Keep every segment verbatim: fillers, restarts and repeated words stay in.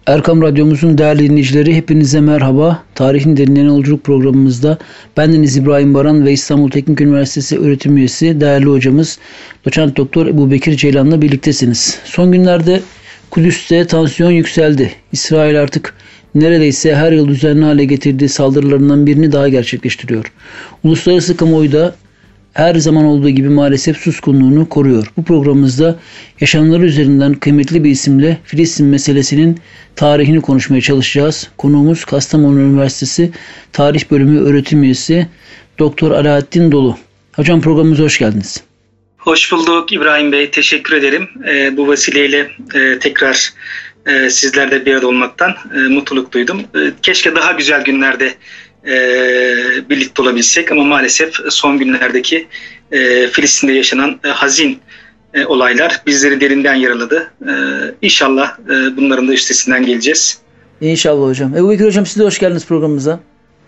Erkam Radyomuzun değerli dinleyicileri, hepinize merhaba. Tarihin Derinlerine Yolculuk programımızda bendeniz İbrahim Baran ve İstanbul Teknik Üniversitesi öğretim üyesi değerli hocamız Doçent Doktor Ebubekir Ceylan'la birliktesiniz. Son günlerde Kudüs'te tansiyon yükseldi. İsrail artık neredeyse her yıl düzenli hale getirdiği saldırılarından birini daha gerçekleştiriyor. Uluslararası kamuoyu da her zaman olduğu gibi maalesef suskunluğunu koruyor. Bu programımızda yaşananlar üzerinden kıymetli bir isimle Filistin meselesinin tarihini konuşmaya çalışacağız. Konuğumuz Kastamonu Üniversitesi Tarih Bölümü öğretim üyesi Doktor Alaaddin Dolu. Hocam, programımıza hoş geldiniz. Hoş bulduk İbrahim Bey. Teşekkür ederim. E, bu vesileyle e, tekrar e, sizlerle bir arada olmaktan e, mutluluk duydum. E, keşke daha güzel günlerde E, birlikte olabilsek ama maalesef son günlerdeki e, Filistin'de yaşanan e, hazin e, olaylar bizleri derinden yaraladı. E, İnşallah e, bunların da üstesinden geleceğiz. İnşallah hocam. Ebubekir hocam, siz de hoş geldiniz programımıza.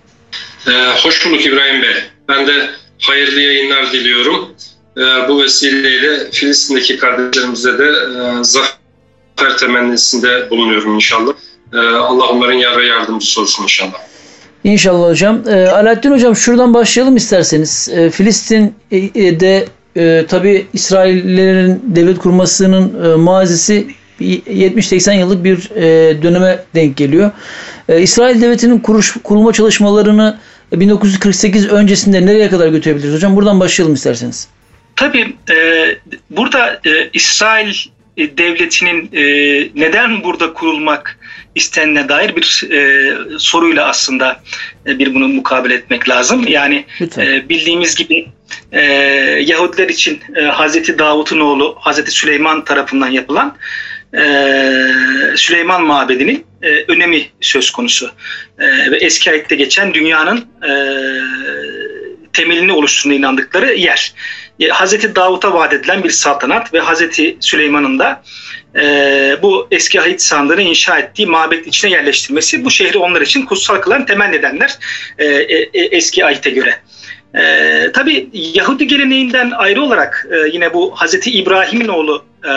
E, hoş bulduk İbrahim Bey. Ben de hayırlı yayınlar diliyorum. E, bu vesileyle Filistin'deki kardeşlerimize de e, zafer temennisinde bulunuyorum inşallah. E, Allah onların yar ve yardımcısı olsun inşallah. İnşallah hocam. E, Alaaddin hocam, şuradan başlayalım isterseniz. E, Filistin'de e, tabii İsraillerin devlet kurmasının e, mazisi yetmiş seksen yıllık bir e, döneme denk geliyor. E, İsrail devletinin kuruş, kurulma çalışmalarını bin dokuz yüz kırk sekiz öncesinde nereye kadar götürebiliriz hocam? Buradan başlayalım isterseniz. Tabii e, burada e, İsrail devletinin e, neden burada kurulmak istenene dair bir e, soruyla aslında e, bir bunu mukabele etmek lazım. Yani e, bildiğimiz gibi e, Yahudiler için e, Hazreti Davut'un oğlu Hazreti Süleyman tarafından yapılan e, Süleyman Mabedi'nin e, önemi söz konusu. E, ve eski ayette geçen dünyanın e, temelini oluşturduğuna inandıkları yer. Hazreti Davut'a vaat edilen bir saltanat ve Hazreti Süleyman'ın da e, bu eski ahit sandığını inşa ettiği mabet içine yerleştirmesi bu şehri onlar için kutsal kılan temel nedenler e, e, eski ahite göre. E, tabii Yahudi geleneğinden ayrı olarak e, yine bu Hazreti İbrahim'in oğlu e,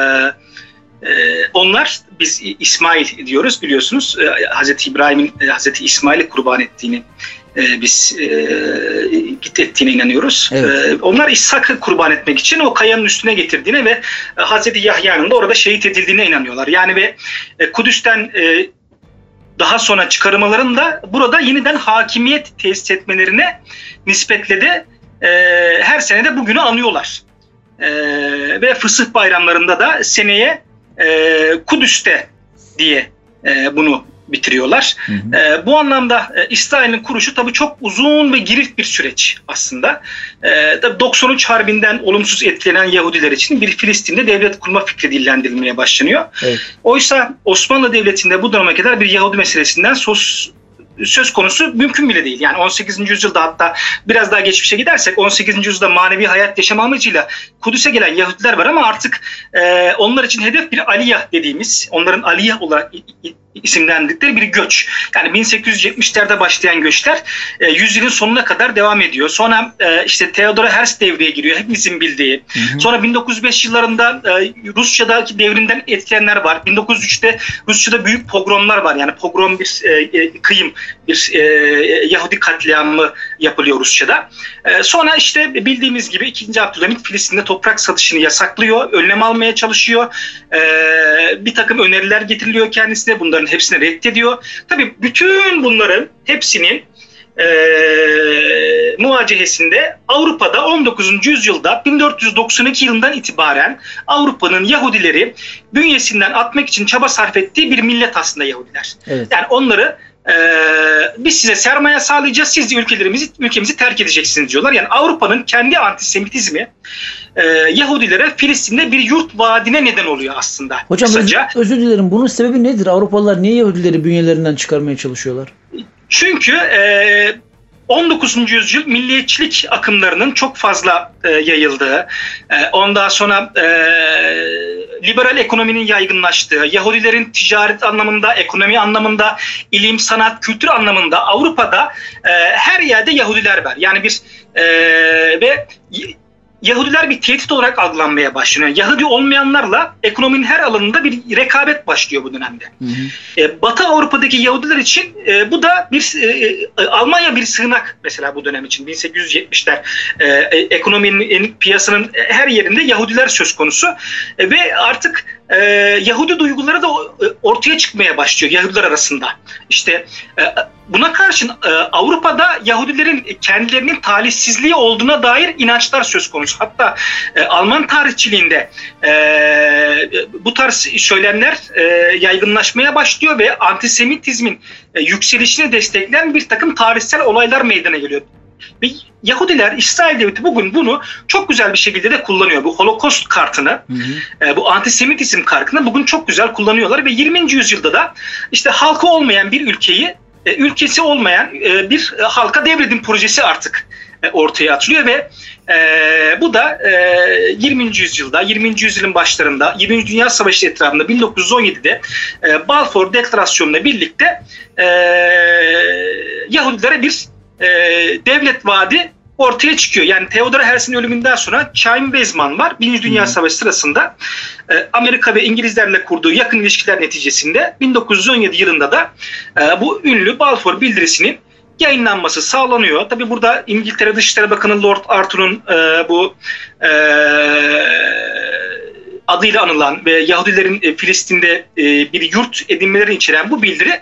e, onlar biz İsmail diyoruz biliyorsunuz. E, Hazreti İbrahim'in e, Hazreti İsmail'i kurban ettiğini Ee, biz e, git ettiğine inanıyoruz. Evet. Ee, onlar İshak'ı kurban etmek için o kayanın üstüne getirdiğine ve e, Hazreti Yahya'nın da orada şehit edildiğine inanıyorlar. Yani ve e, Kudüs'ten e, daha sonra çıkarmaların da burada yeniden hakimiyet tesis etmelerine nispetle de e, her sene de bugünü anıyorlar. E, ve fısıh bayramlarında da seneye e, Kudüs'te diye e, bunu bitiriyorlar. Hı hı. E, bu anlamda e, İsrail'in kuruşu tabii çok uzun ve girift bir süreç aslında. E, tabii doksan üç Harbi'nden olumsuz etkilenen Yahudiler için bir Filistin'de devlet kurma fikri dillendirilmeye başlanıyor. Evet. Oysa Osmanlı Devleti'nde bu döneme kadar bir Yahudi meselesinden söz söz konusu mümkün bile değil. Yani on sekizinci yüzyılda, hatta biraz daha geçmişe gidersek on sekizinci yüzyılda manevi hayat yaşama amacıyla Kudüs'e gelen Yahudiler var ama artık e, onlar için hedef bir aliyah dediğimiz, onların aliyah olarak isimlendirdikleri bir göç. Yani bin sekiz yüz yetmişlerde başlayan göçler e, yüzyılın sonuna kadar devam ediyor. Sonra e, işte Theodor Herzl devreye giriyor, hepimizin bildiği. Hı hı. Sonra bin dokuz yüz beş yıllarında e, Rusya'daki devrimden etkilenenler var. bin dokuz yüz üçte Rusya'da büyük pogromlar var. Yani pogrom bir e, kıyım, bir e, Yahudi katliamı yapılıyor Rusya'da. E, sonra işte bildiğimiz gibi ikinci. Abdülhamit Filistin'de toprak satışını yasaklıyor, önlem almaya çalışıyor. E, bir takım öneriler getiriliyor kendisine. Bunların hepsini reddediyor. Tabii bütün bunların hepsinin e, muvacehesinde Avrupa'da on dokuzuncu yüzyılda bin dört yüz doksan iki yılından itibaren Avrupa'nın Yahudileri bünyesinden atmak için çaba sarf ettiği bir millet aslında Yahudiler. Evet. Yani onları Ee, biz size sermaye sağlayacağız, siz de ülkelerimizi, ülkemizi terk edeceksiniz diyorlar. Yani Avrupa'nın kendi antisemitizmi e, Yahudilere Filistin'de bir yurt vaadine neden oluyor aslında. Hocam Kısaca, özür, özür dilerim, bunun sebebi nedir? Avrupalılar niye Yahudileri bünyelerinden çıkarmaya çalışıyorlar? Çünkü e, on dokuzuncu yüzyıl milliyetçilik akımlarının çok fazla e, yayıldığı, e, ondan sonra e, liberal ekonominin yaygınlaştığı, Yahudilerin ticaret anlamında, ekonomi anlamında, ilim, sanat, kültür anlamında Avrupa'da e, her yerde Yahudiler var. Yani bir e, ve Yahudiler bir tehdit olarak algılanmaya başlıyor. Yani Yahudi olmayanlarla ekonominin her alanında bir rekabet başlıyor bu dönemde. Hı hı. E, Batı Avrupa'daki Yahudiler için e, bu da bir e, Almanya bir sığınak mesela bu dönem için bin sekiz yüz yetmişler. E, ekonominin, piyasanın her yerinde Yahudiler söz konusu e, ve artık e, Yahudi duyguları da ortaya çıkmaya başlıyor Yahudiler arasında. İşte e, buna karşın e, Avrupa'da Yahudilerin kendilerinin talihsizliği olduğuna dair inançlar söz konusu. Hatta e, Alman tarihçiliğinde e, bu tarz söylemler e, yaygınlaşmaya başlıyor ve antisemitizmin e, yükselişini destekleyen bir takım tarihsel olaylar meydana geliyor. Ve Yahudiler, İsrail Devleti bugün bunu çok güzel bir şekilde de kullanıyor. Bu Holocaust kartını, hı hı. E, bu antisemitizm kartını bugün çok güzel kullanıyorlar ve yirminci yüzyılda da işte halkı olmayan bir ülkeyi, e, ülkesi olmayan e, bir halka devredin projesi artık e, ortaya atılıyor ve e, bu da e, yirminci yüzyılda, yirminci yüzyılın başlarında, yirminci Dünya Savaşı etrafında bin dokuz yüz on yedide e, Balfour Deklarasyonu'yla birlikte e, Yahudilere bir e, devlet vaadi ortaya çıkıyor. Yani Theodor Herzl'in ölümünden sonra Chaim Weizmann var. Birinci Dünya Savaşı sırasında e, Amerika ve İngilizlerle kurduğu yakın ilişkiler neticesinde bin dokuz yüz on yedi yılında da e, bu ünlü Balfour bildirisinin yayınlanması sağlanıyor. Tabii burada İngiltere Dışişleri Bakanı Lord Arthur'un e, bu e, adıyla anılan ve Yahudilerin e, Filistin'de e, bir yurt edinmelerini içeren bu bildiri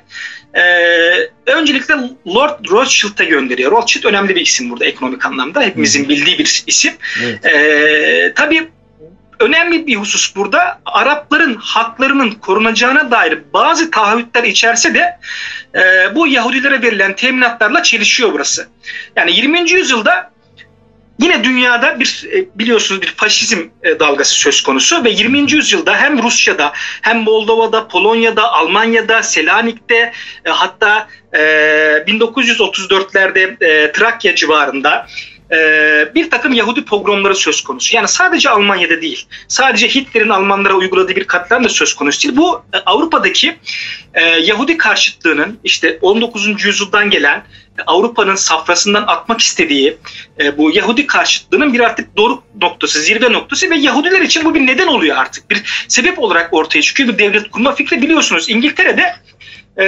Ee, öncelikle Lord Rothschild'e gönderiyor. Rothschild önemli bir isim burada ekonomik anlamda. Hepimizin bildiği bir isim. Evet. Ee, tabii önemli bir husus burada Arapların haklarının korunacağına dair bazı taahhütler içerse de e, bu Yahudilere verilen teminatlarla çelişiyor burası. Yani yirminci yüzyılda yine dünyada bir biliyorsunuz bir faşizm dalgası söz konusu ve yirminci yüzyılda hem Rusya'da hem Moldova'da, Polonya'da, Almanya'da, Selanik'te hatta bin dokuz yüz otuz dörtlerde Trakya civarında bir takım Yahudi pogromları söz konusu. Yani sadece Almanya'da değil, sadece Hitler'in Almanlara uyguladığı bir katliam da söz konusu değil. Bu Avrupa'daki Yahudi karşıtlığının işte on dokuzuncu yüzyıldan gelen Avrupa'nın safrasından atmak istediği e, bu Yahudi karşıtlığının bir artık doruk noktası, zirve noktası ve Yahudiler için bu bir neden oluyor artık. Bir sebep olarak ortaya çıkıyor bir devlet kurma fikri. Biliyorsunuz İngiltere'de e,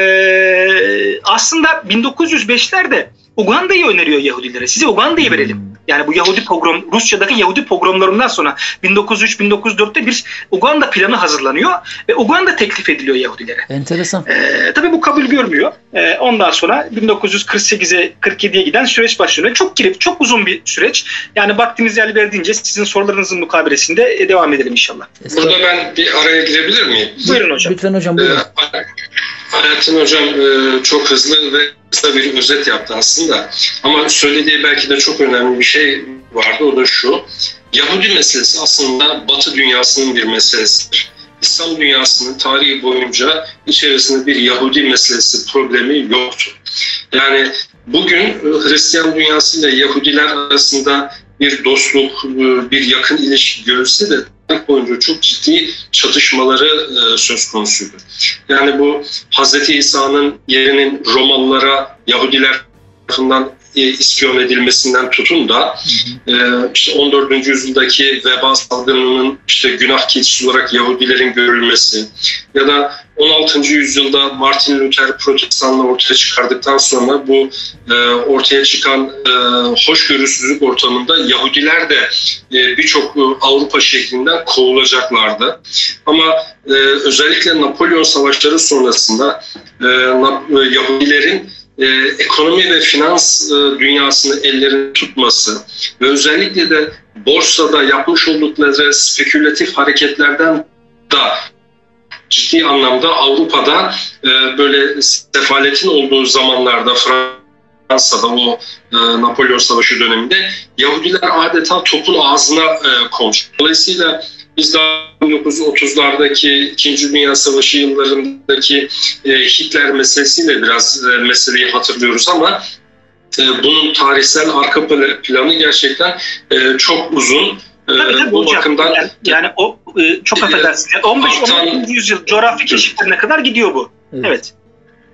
aslında bin dokuz yüz beşlerde Uganda'yı öneriyor Yahudilere. Size Uganda'yı verelim. Yani bu Yahudi pogrom, Rusya'daki Yahudi pogromlarından sonra bin dokuz yüz üç bin dokuz yüz dörtte bir Uganda planı hazırlanıyor ve Uganda teklif ediliyor Yahudilere. Enteresan. Ee, tabii bu kabul görmüyor. Ee, ondan sonra bin dokuz yüz kırk sekize kırk yediye giden süreç başlıyor. Çok kirip, çok uzun bir süreç. Yani vaktimiz el verdiğince sizin sorularınızın mukabelesinde devam edelim inşallah. Burada ben bir araya girebilir miyim? Buyurun hocam. Lütfen hocam buyurun. Ee, Hayatın hocam e, çok hızlı ve kısa bir özet yaptı aslında. Ama söylediği belki de çok önemli bir şey vardı. O da şu. Yahudi meselesi aslında Batı dünyasının bir meselesidir. İslam dünyasının tarihi boyunca içerisinde bir Yahudi meselesi problemi yoktu. Yani bugün Hristiyan dünyasıyla Yahudiler arasında bir dostluk, bir yakın ilişki görülse de tarih boyunca çok ciddi çatışmaları e, söz konusuydu. Yani bu Hazreti İsa'nın yerinin Romalılara Yahudiler tarafından e, ispiyon edilmesinden tutun da e, işte on dördüncü yüzyıldaki veba salgınının işte günah keçisi olarak Yahudilerin görülmesi ya da on altıncı yüzyılda Martin Luther Protestanlığı ortaya çıkardıktan sonra bu e, ortaya çıkan e, hoşgörüsüzlük ortamında Yahudiler de e, birçok e, Avrupa şehrinden kovulacaklardı. Ama e, özellikle Napolyon Savaşları sonrasında e, Yahudilerin e, ekonomi ve finans e, dünyasını ellerine tutması ve özellikle de borsada yapmış oldukları spekülatif hareketlerden da ciddi anlamda Avrupa'da e, böyle sefaletin olduğu zamanlarda Fransa'da o e, Napolyon Savaşı döneminde Yahudiler adeta topun ağzına e, konmuş. Dolayısıyla biz daha bin dokuz yüz otuzlardaki İkinci Dünya Savaşı yıllarındaki e, Hitler meselesiyle biraz e, meseleyi hatırlıyoruz ama e, bunun tarihsel arka planı gerçekten e, çok uzun. Tabii, tabii, bu hocam, bakımdan yani, yani o e, çok affedersiniz. on beş on altıncı yüzyıl coğrafi keşiflerine kadar gidiyor bu. Evet. Evet.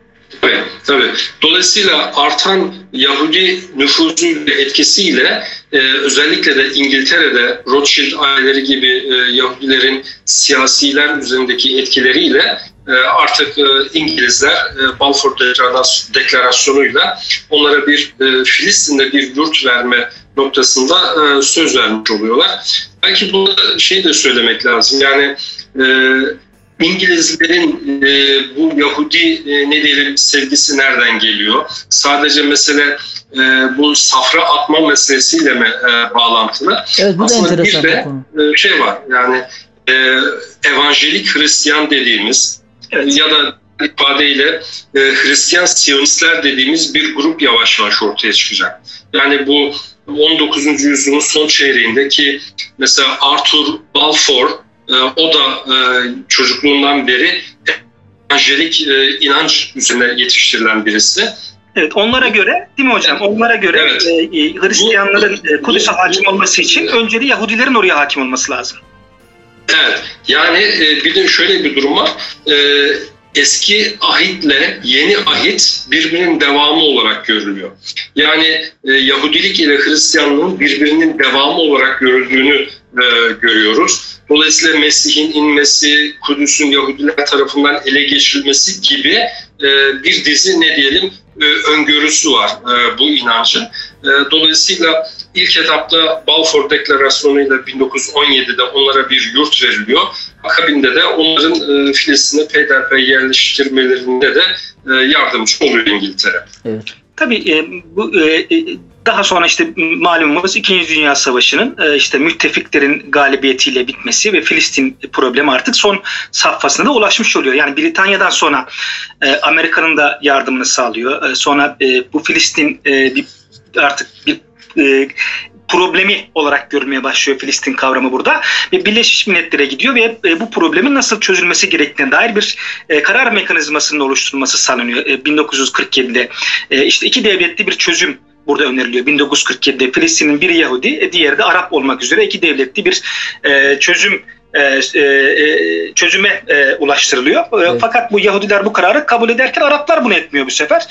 Tabii, tabii. Dolayısıyla artan Yahudi nüfuzu ve etkisiyle e, özellikle de İngiltere'de Rothschild aileleri gibi e, Yahudilerin siyasiler üzerindeki etkileriyle e, artık e, İngilizler e, Balfour Deklarasyonu'yla onlara bir e, Filistin'de bir yurt verme noktasında e, söz vermiş oluyorlar. Belki burada şey de söylemek lazım. Yani e, İngilizlerin e, bu Yahudi e, ne diyelim sevgisi nereden geliyor? Sadece mesele e, bu safra atma meselesiyle mi e, bağlantılı? Evet, bu aslında da bir de e, şey var, yani e, evanjelik Hristiyan dediğimiz, evet, ya da ifadeyle e, Hristiyan Siyonistler dediğimiz bir grup yavaş yavaş ortaya çıkacak. Yani bu on dokuzuncu yüzyılın son çeyreğindeki mesela Arthur Balfour, e, o da e, çocukluğundan beri evanjelik e, inanç üzerine yetiştirilen birisi. Evet, onlara göre değil mi hocam? Onlara göre evet, e, Hristiyanların e, Kudüs'e hakim olması için önceliği Yahudilerin oraya hakim olması lazım. Evet, yani e, bir de şöyle bir durum var. E, eski ahitle yeni ahit birbirinin devamı olarak görülüyor. Yani e, Yahudilik ile Hristiyanlığın birbirinin devamı olarak görüldüğünü e, görüyoruz. Dolayısıyla Mesih'in inmesi, Kudüs'ün Yahudiler tarafından ele geçirilmesi gibi e, bir dizi ne diyelim e, öngörüsü var e, bu inancın. E, dolayısıyla ilk etapta Balfour Deklarasyonu'yla bin dokuz yüz on yedide onlara bir yurt veriliyor. Akabinde de onların e, Filistin'e peyderpey yerleştirmelerinde de e, yardımcı oluyor İngiltere. Evet. Tabii e, bu e, daha sonra işte malumumuz İkinci Dünya Savaşı'nın e, işte müttefiklerin galibiyetiyle bitmesi ve Filistin problemi artık son safhasına da ulaşmış oluyor. Yani Britanya'dan sonra e, Amerika'nın da yardımını sağlıyor. E, sonra e, bu Filistin e, bir, artık bir e, problemi olarak görülmeye başlıyor Filistin kavramı burada ve Birleşmiş Milletler'e gidiyor ve e, bu problemin nasıl çözülmesi gerektiğine dair bir e, karar mekanizmasının oluşturulması sağlanıyor. E, bin dokuz yüz kırk yedide e, işte iki devletli bir çözüm burada öneriliyor. bin dokuz yüz kırk yedide Filistin'in biri Yahudi, diğeri de Arap olmak üzere iki devletli bir e, çözüm e, e, çözüme e, ulaştırılıyor. Evet. Fakat bu Yahudiler bu kararı kabul ederken Araplar bunu etmiyor bu sefer.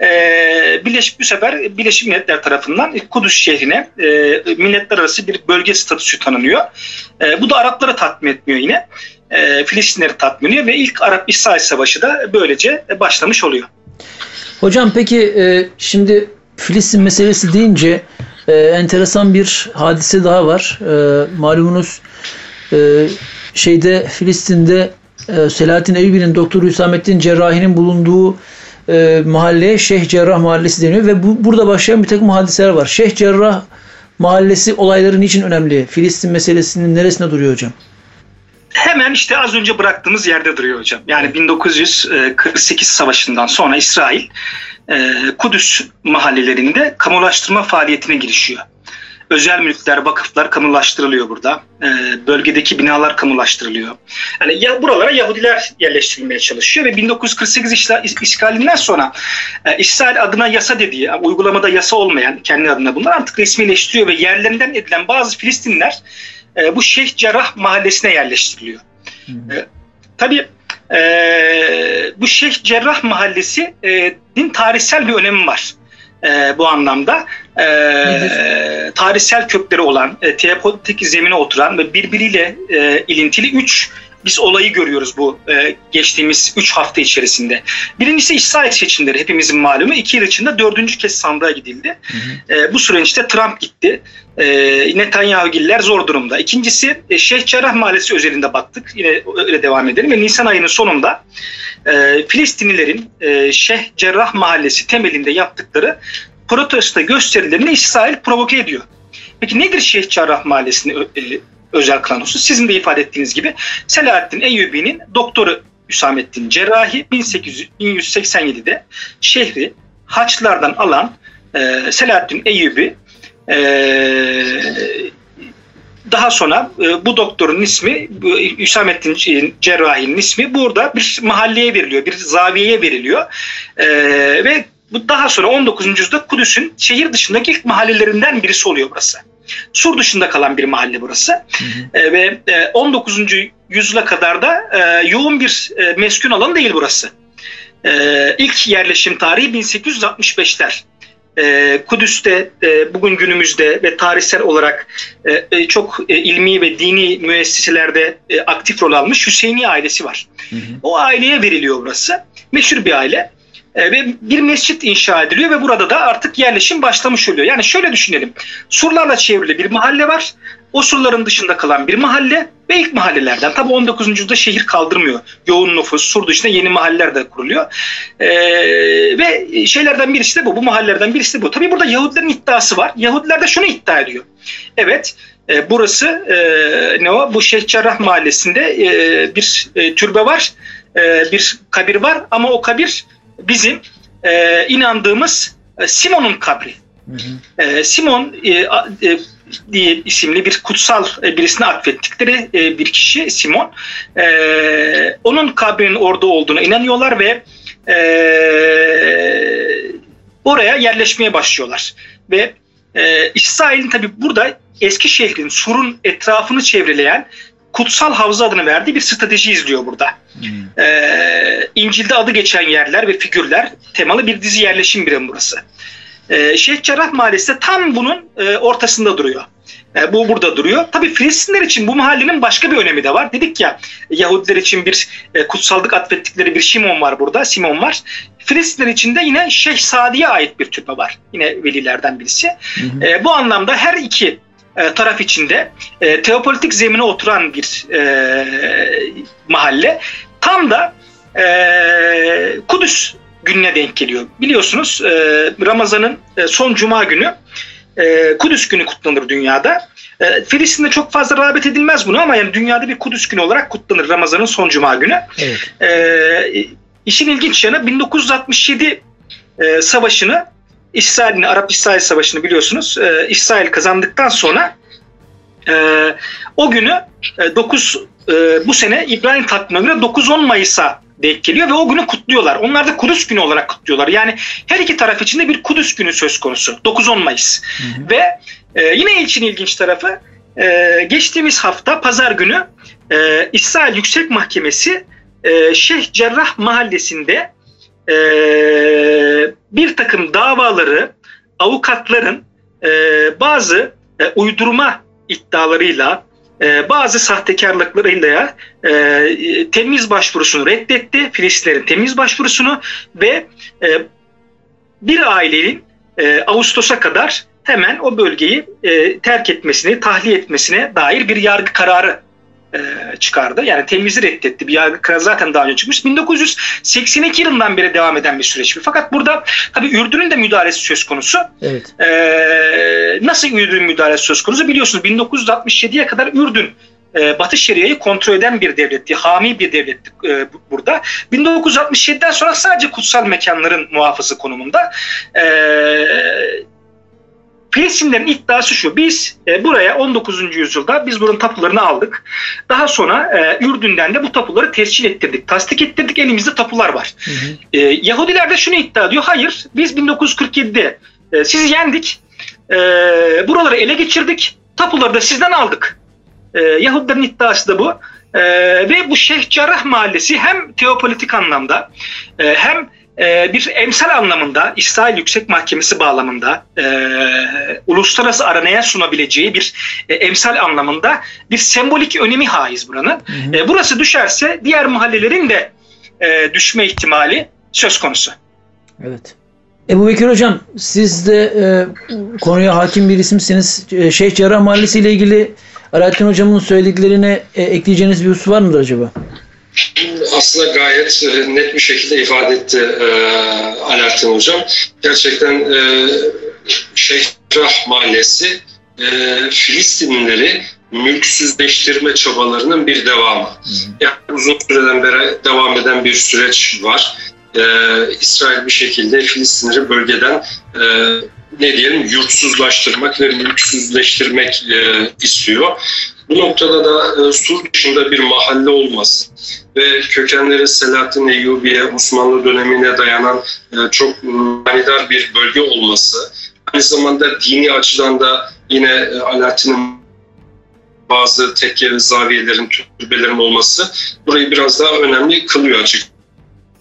E, Birleşik bu sefer Birleşik Milletler tarafından Kudüs şehrine e, milletler arası bir bölge statüsü tanınıyor. E, bu da Arapları tatmin etmiyor yine. E, Filistinleri tatmin ediyor ve ilk Arap-İsrail Savaşı da böylece başlamış oluyor. Hocam peki e, şimdi Filistin meselesi deyince e, enteresan bir hadise daha var. E, malumunuz e, şeyde Filistin'de e, Selahattin Eyyubi'nin Doktor Hüsamettin Cerrahi'nin bulunduğu e, mahalleye Şeyh Cerrah Mahallesi deniyor ve bu, burada başlayan bir takım hadiseler var. Şeyh Cerrah Mahallesi olayları niçin önemli? Filistin meselesinin neresinde duruyor hocam? Hemen işte az önce bıraktığımız yerde duruyor hocam. Yani bin dokuz yüz kırk sekiz Savaşı'ndan sonra İsrail Kudüs mahallelerinde kamulaştırma faaliyetine girişiyor. Özel mülkler, vakıflar kamulaştırılıyor burada. Bölgedeki binalar kamulaştırılıyor. Yani ya buralara Yahudiler yerleştirilmeye çalışıyor ve bin dokuz yüz kırk sekiz işgalinden sonra İsrail adına yasa dediği, uygulamada yasa olmayan kendi adına bunlar artık resmileştiriyor ve yerlerinden edilen bazı Filistinliler bu Şeyh Cerrah Mahallesi'ne yerleştiriliyor. Hmm. E, tabii e, bu Şeyh Cerrah Mahallesi'nin tarihsel bir önemi var e, bu anlamda. E, tarihsel kökleri olan, e, teopolitik zemine oturan ve birbiriyle e, ilintili üç biz olayı görüyoruz bu e, geçtiğimiz üç hafta içerisinde. Birincisi İsrail seçimleri, hepimizin malumu. iki yıl içinde dördüncü kez sandığa gidildi. Hı hı. E, bu süreçte Trump gitti. E, Netanyahu'giller zor durumda. İkincisi e, Şeyh Cerrah Mahallesi özelinde baktık. Yine öyle devam edelim. Ve Nisan ayının sonunda e, Filistinlilerin e, Şeyh Cerrah Mahallesi temelinde yaptıkları protesto gösterilerini İsrail provoke ediyor. Peki nedir Şeyh Cerrah Mahallesi'ni e, özel kılan husus? Sizin de ifade ettiğiniz gibi Selahattin Eyyubi'nin doktoru Hüsamettin Cerrahi bin yüz seksen yedide şehri Haçlılardan alan e, Selahattin Eyyubi e, daha sonra e, bu doktorun ismi, Hüsamettin Cerrahi'nin ismi burada bir mahalleye veriliyor, bir zaviyeye veriliyor e, ve bu daha sonra on dokuzuncu yüzyılda Kudüs'ün şehir dışındaki ilk mahallelerinden birisi oluyor burası. Sur dışında kalan bir mahalle burası. Hı hı. E, ve e, on dokuzuncu yüzyıla kadar da e, yoğun bir e, meskun alan değil burası. Ee, ilk yerleşim tarihi bin sekiz yüz altmış beşler. Ee, Kudüs'te e, bugün günümüzde ve tarihsel olarak e, çok e, ilmi ve dini müesseselerde e, aktif rol almış Hüseyini ailesi var. Hı hı. O aileye veriliyor burası. Meşhur bir aile. E, ve bir mescit inşa ediliyor ve burada da artık yerleşim başlamış oluyor. Yani şöyle düşünelim. Surlarla çevrili bir mahalle var. O surların dışında kalan bir mahalle ve ilk mahallelerden. Tabii on dokuzuncu yüzyılda şehir kaldırmıyor. Yoğun nüfus, sur dışında yeni mahalleler de kuruluyor. Ee, ve şeylerden birisi de bu. Bu mahallelerden birisi de bu. Tabii burada Yahudilerin iddiası var. Yahudiler de şunu iddia ediyor. Evet, e, burası e, ne o? Bu Şeyh Cerrah mahallesinde e, bir e, türbe var. E, bir kabir var ama o kabir bizim e, inandığımız e, Simon'un kabri. Hı hı. E, Simon e, e, diye isimli bir kutsal birisine atfettikleri bir kişi Simon. Ee, onun kabrinin orada olduğuna inanıyorlar ve e, oraya yerleşmeye başlıyorlar. Ve e, İsrail'in tabi burada eski şehrin, surun etrafını çevreleyen kutsal havza adını verdiği bir strateji izliyor burada. Hmm. Ee, İncil'de adı geçen yerler ve figürler temalı bir dizi yerleşim birimi burası. Ee, Şeyh Cerrah Mahallesi de tam bunun e, ortasında duruyor. E, bu burada duruyor. Tabii Filistinler için bu mahallenin başka bir önemi de var. Dedik ya, Yahudiler için bir e, kutsallık atfettikleri bir Simon var burada. Simon var. Filistinler için de yine Şeyh Sadi'ye ait bir türbe var. Yine velilerden birisi. Hı hı. E, bu anlamda her iki e, taraf içinde e, teopolitik zemine oturan bir e, mahalle. Tam da e, Kudüs gününe denk geliyor. Biliyorsunuz e, Ramazan'ın e, son cuma günü e, Kudüs günü kutlanır dünyada. E, Filistin'de çok fazla rağbet edilmez bunu ama yani dünyada bir Kudüs günü olarak kutlanır Ramazan'ın son cuma günü. Evet. E, işin ilginç yanı bin dokuz yüz altmış yedi e, savaşını, İsrail'in Arap-İsrail savaşını biliyorsunuz. E, İsrail kazandıktan sonra e, o günü e, dokuz e, bu sene İbrahim takvimine göre dokuz on Mayıs'a denk geliyor ve o günü kutluyorlar. Onlar da Kudüs günü olarak kutluyorlar. Yani her iki taraf için de bir Kudüs günü söz konusu. dokuz on Mayıs. Hı hı. Ve e, yine için ilginç tarafı e, geçtiğimiz hafta pazar günü e, İsrail Yüksek Mahkemesi e, Şeyh Cerrah mahallesinde e, bir takım davaları avukatların e, bazı e, uydurma iddialarıyla, Ee, bazı sahtekarlıklarıyla e, temiz başvurusunu reddetti. Filistinlerin temiz başvurusunu ve e, bir ailenin e, Ağustos'a kadar hemen o bölgeyi e, terk etmesini, tahliye etmesine dair bir yargı kararı e, çıkardı. Yani temizi reddetti. Bir yargı kararı zaten daha önce çıkmış. bin dokuz yüz seksen iki yılından beri devam eden bir süreç. Fakat burada tabii Ürdün'ün de müdahalesi söz konusu. Evet. Ee, nasıl Ürdün'ün müdahalesi söz konusu? Biliyorsunuz bin dokuz yüz altmış yediye kadar Ürdün e, Batı Şeria'yı kontrol eden bir devletti. Hami bir devletti e, burada. bin dokuz yüz altmış yediden sonra sadece kutsal mekanların muhafızı konumunda. Eee Filistinlerin iddiası şu: biz e, buraya on dokuzuncu yüzyılda biz buranın tapularını aldık. Daha sonra e, Ürdün'den de bu tapuları tescil ettirdik, tasdik ettirdik. Elimizde tapular var. Hı hı. E, Yahudiler de şunu iddia ediyor: hayır, biz bin dokuz yüz kırk yedide e, sizi yendik, e, buraları ele geçirdik, tapuları da sizden aldık. E, Yahudilerin iddiası da bu. E, ve bu Şeyh Cerrah mahallesi hem teopolitik anlamda e, hem Ee, bir emsal anlamında, İsrail Yüksek Mahkemesi bağlamında e, uluslararası aranaya sunabileceği bir e, emsal anlamında bir sembolik önemi haiz buranın. Hı hı. E, burası düşerse diğer mahallelerin de e, düşme ihtimali söz konusu. Evet. Ebubekir Hocam, siz de e, konuya hakim bir isimsiniz. E, Şeyh Cerrah Mahallesi ile ilgili Alaaddin Hocam'ın söylediklerine e, ekleyeceğiniz bir husus var mıdır acaba? Aslında gayet net bir şekilde ifade etti e, Alaaddin Hocam. Gerçekten e, Şeyh Cerrah Mahallesi e, Filistinlileri mülksüzleştirme çabalarının bir devamı. Hı hı. Yani uzun süreden beri devam eden bir süreç var. E, İsrail bir şekilde Filistinleri bölgeden e, ne diyelim yurtsuzlaştırmak ve mülksüzleştirmek e, istiyor. Bu noktada da e, Sur dışında bir mahalle olması ve kökenleri Selahaddin Eyyubi'ye, Osmanlı dönemine dayanan e, çok manidar bir bölge olması, aynı zamanda dini açıdan da yine e, Alaaddin'in bazı tekke ve zaviyelerin, türbelerin olması burayı biraz daha önemli kılıyor açıkçası.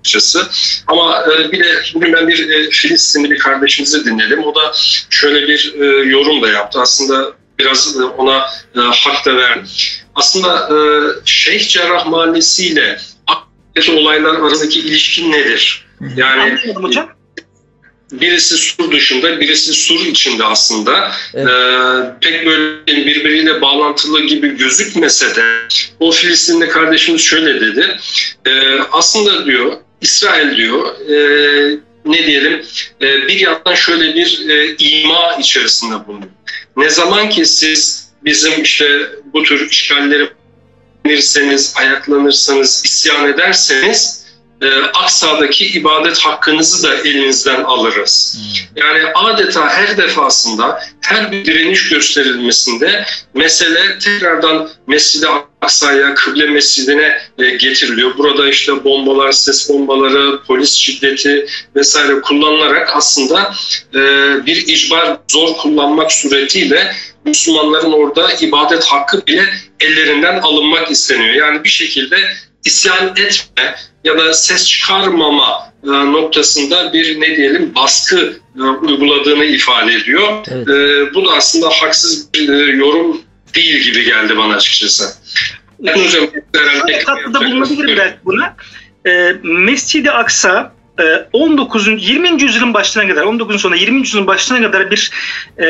açıkçası. Ama e, bir de bugün ben bir e, Filistinli bir kardeşimizi dinledim. O da şöyle bir e, yorum da yaptı. Aslında biraz e, ona e, hak da verdim. Aslında e, Şeyh Cerrah Mahallesi ile Akdaki olaylar arasındaki ilişki nedir? Yani Anladım hocam. Birisi sur dışında, birisi sur içinde aslında. Evet. Ee, pek böyle birbiriyle bağlantılı gibi gözükmese de o Filistinli kardeşimiz şöyle dedi. Ee, aslında diyor, İsrail diyor, e, ne diyelim, e, bir yandan şöyle bir e, ima içerisinde bulunuyor. Ne zaman ki siz bizim işte bu tür işgalleri yapabilirseniz, ayaklanırsanız, isyan ederseniz, E, Aksa'daki ibadet hakkınızı da elinizden alırız. Hmm. Yani adeta her defasında, her bir direniş gösterilmesinde mesele tekrardan Mescid-i Aksa'ya, Kıble Mescidine e, getiriliyor. Burada işte bombalar, ses bombaları, polis şiddeti vesaire kullanılarak aslında e, bir icbar, zor kullanmak suretiyle Müslümanların orada ibadet hakkı bile ellerinden alınmak isteniyor. Yani bir şekilde isyan etme ya da ses çıkarmama e, noktasında bir ne diyelim baskı e, uyguladığını ifade ediyor. Evet. E, bu da aslında haksız bir e, yorum değil gibi geldi bana açıkçası. Yani hocam, şöyle katkıda bulunabilirim belki buna. E, Mescid-i Aksa e, on dokuzuncu yirminci yüzyılın başına kadar, on dokuzuncu sonunda yirminci yüzyılın başına kadar bir e,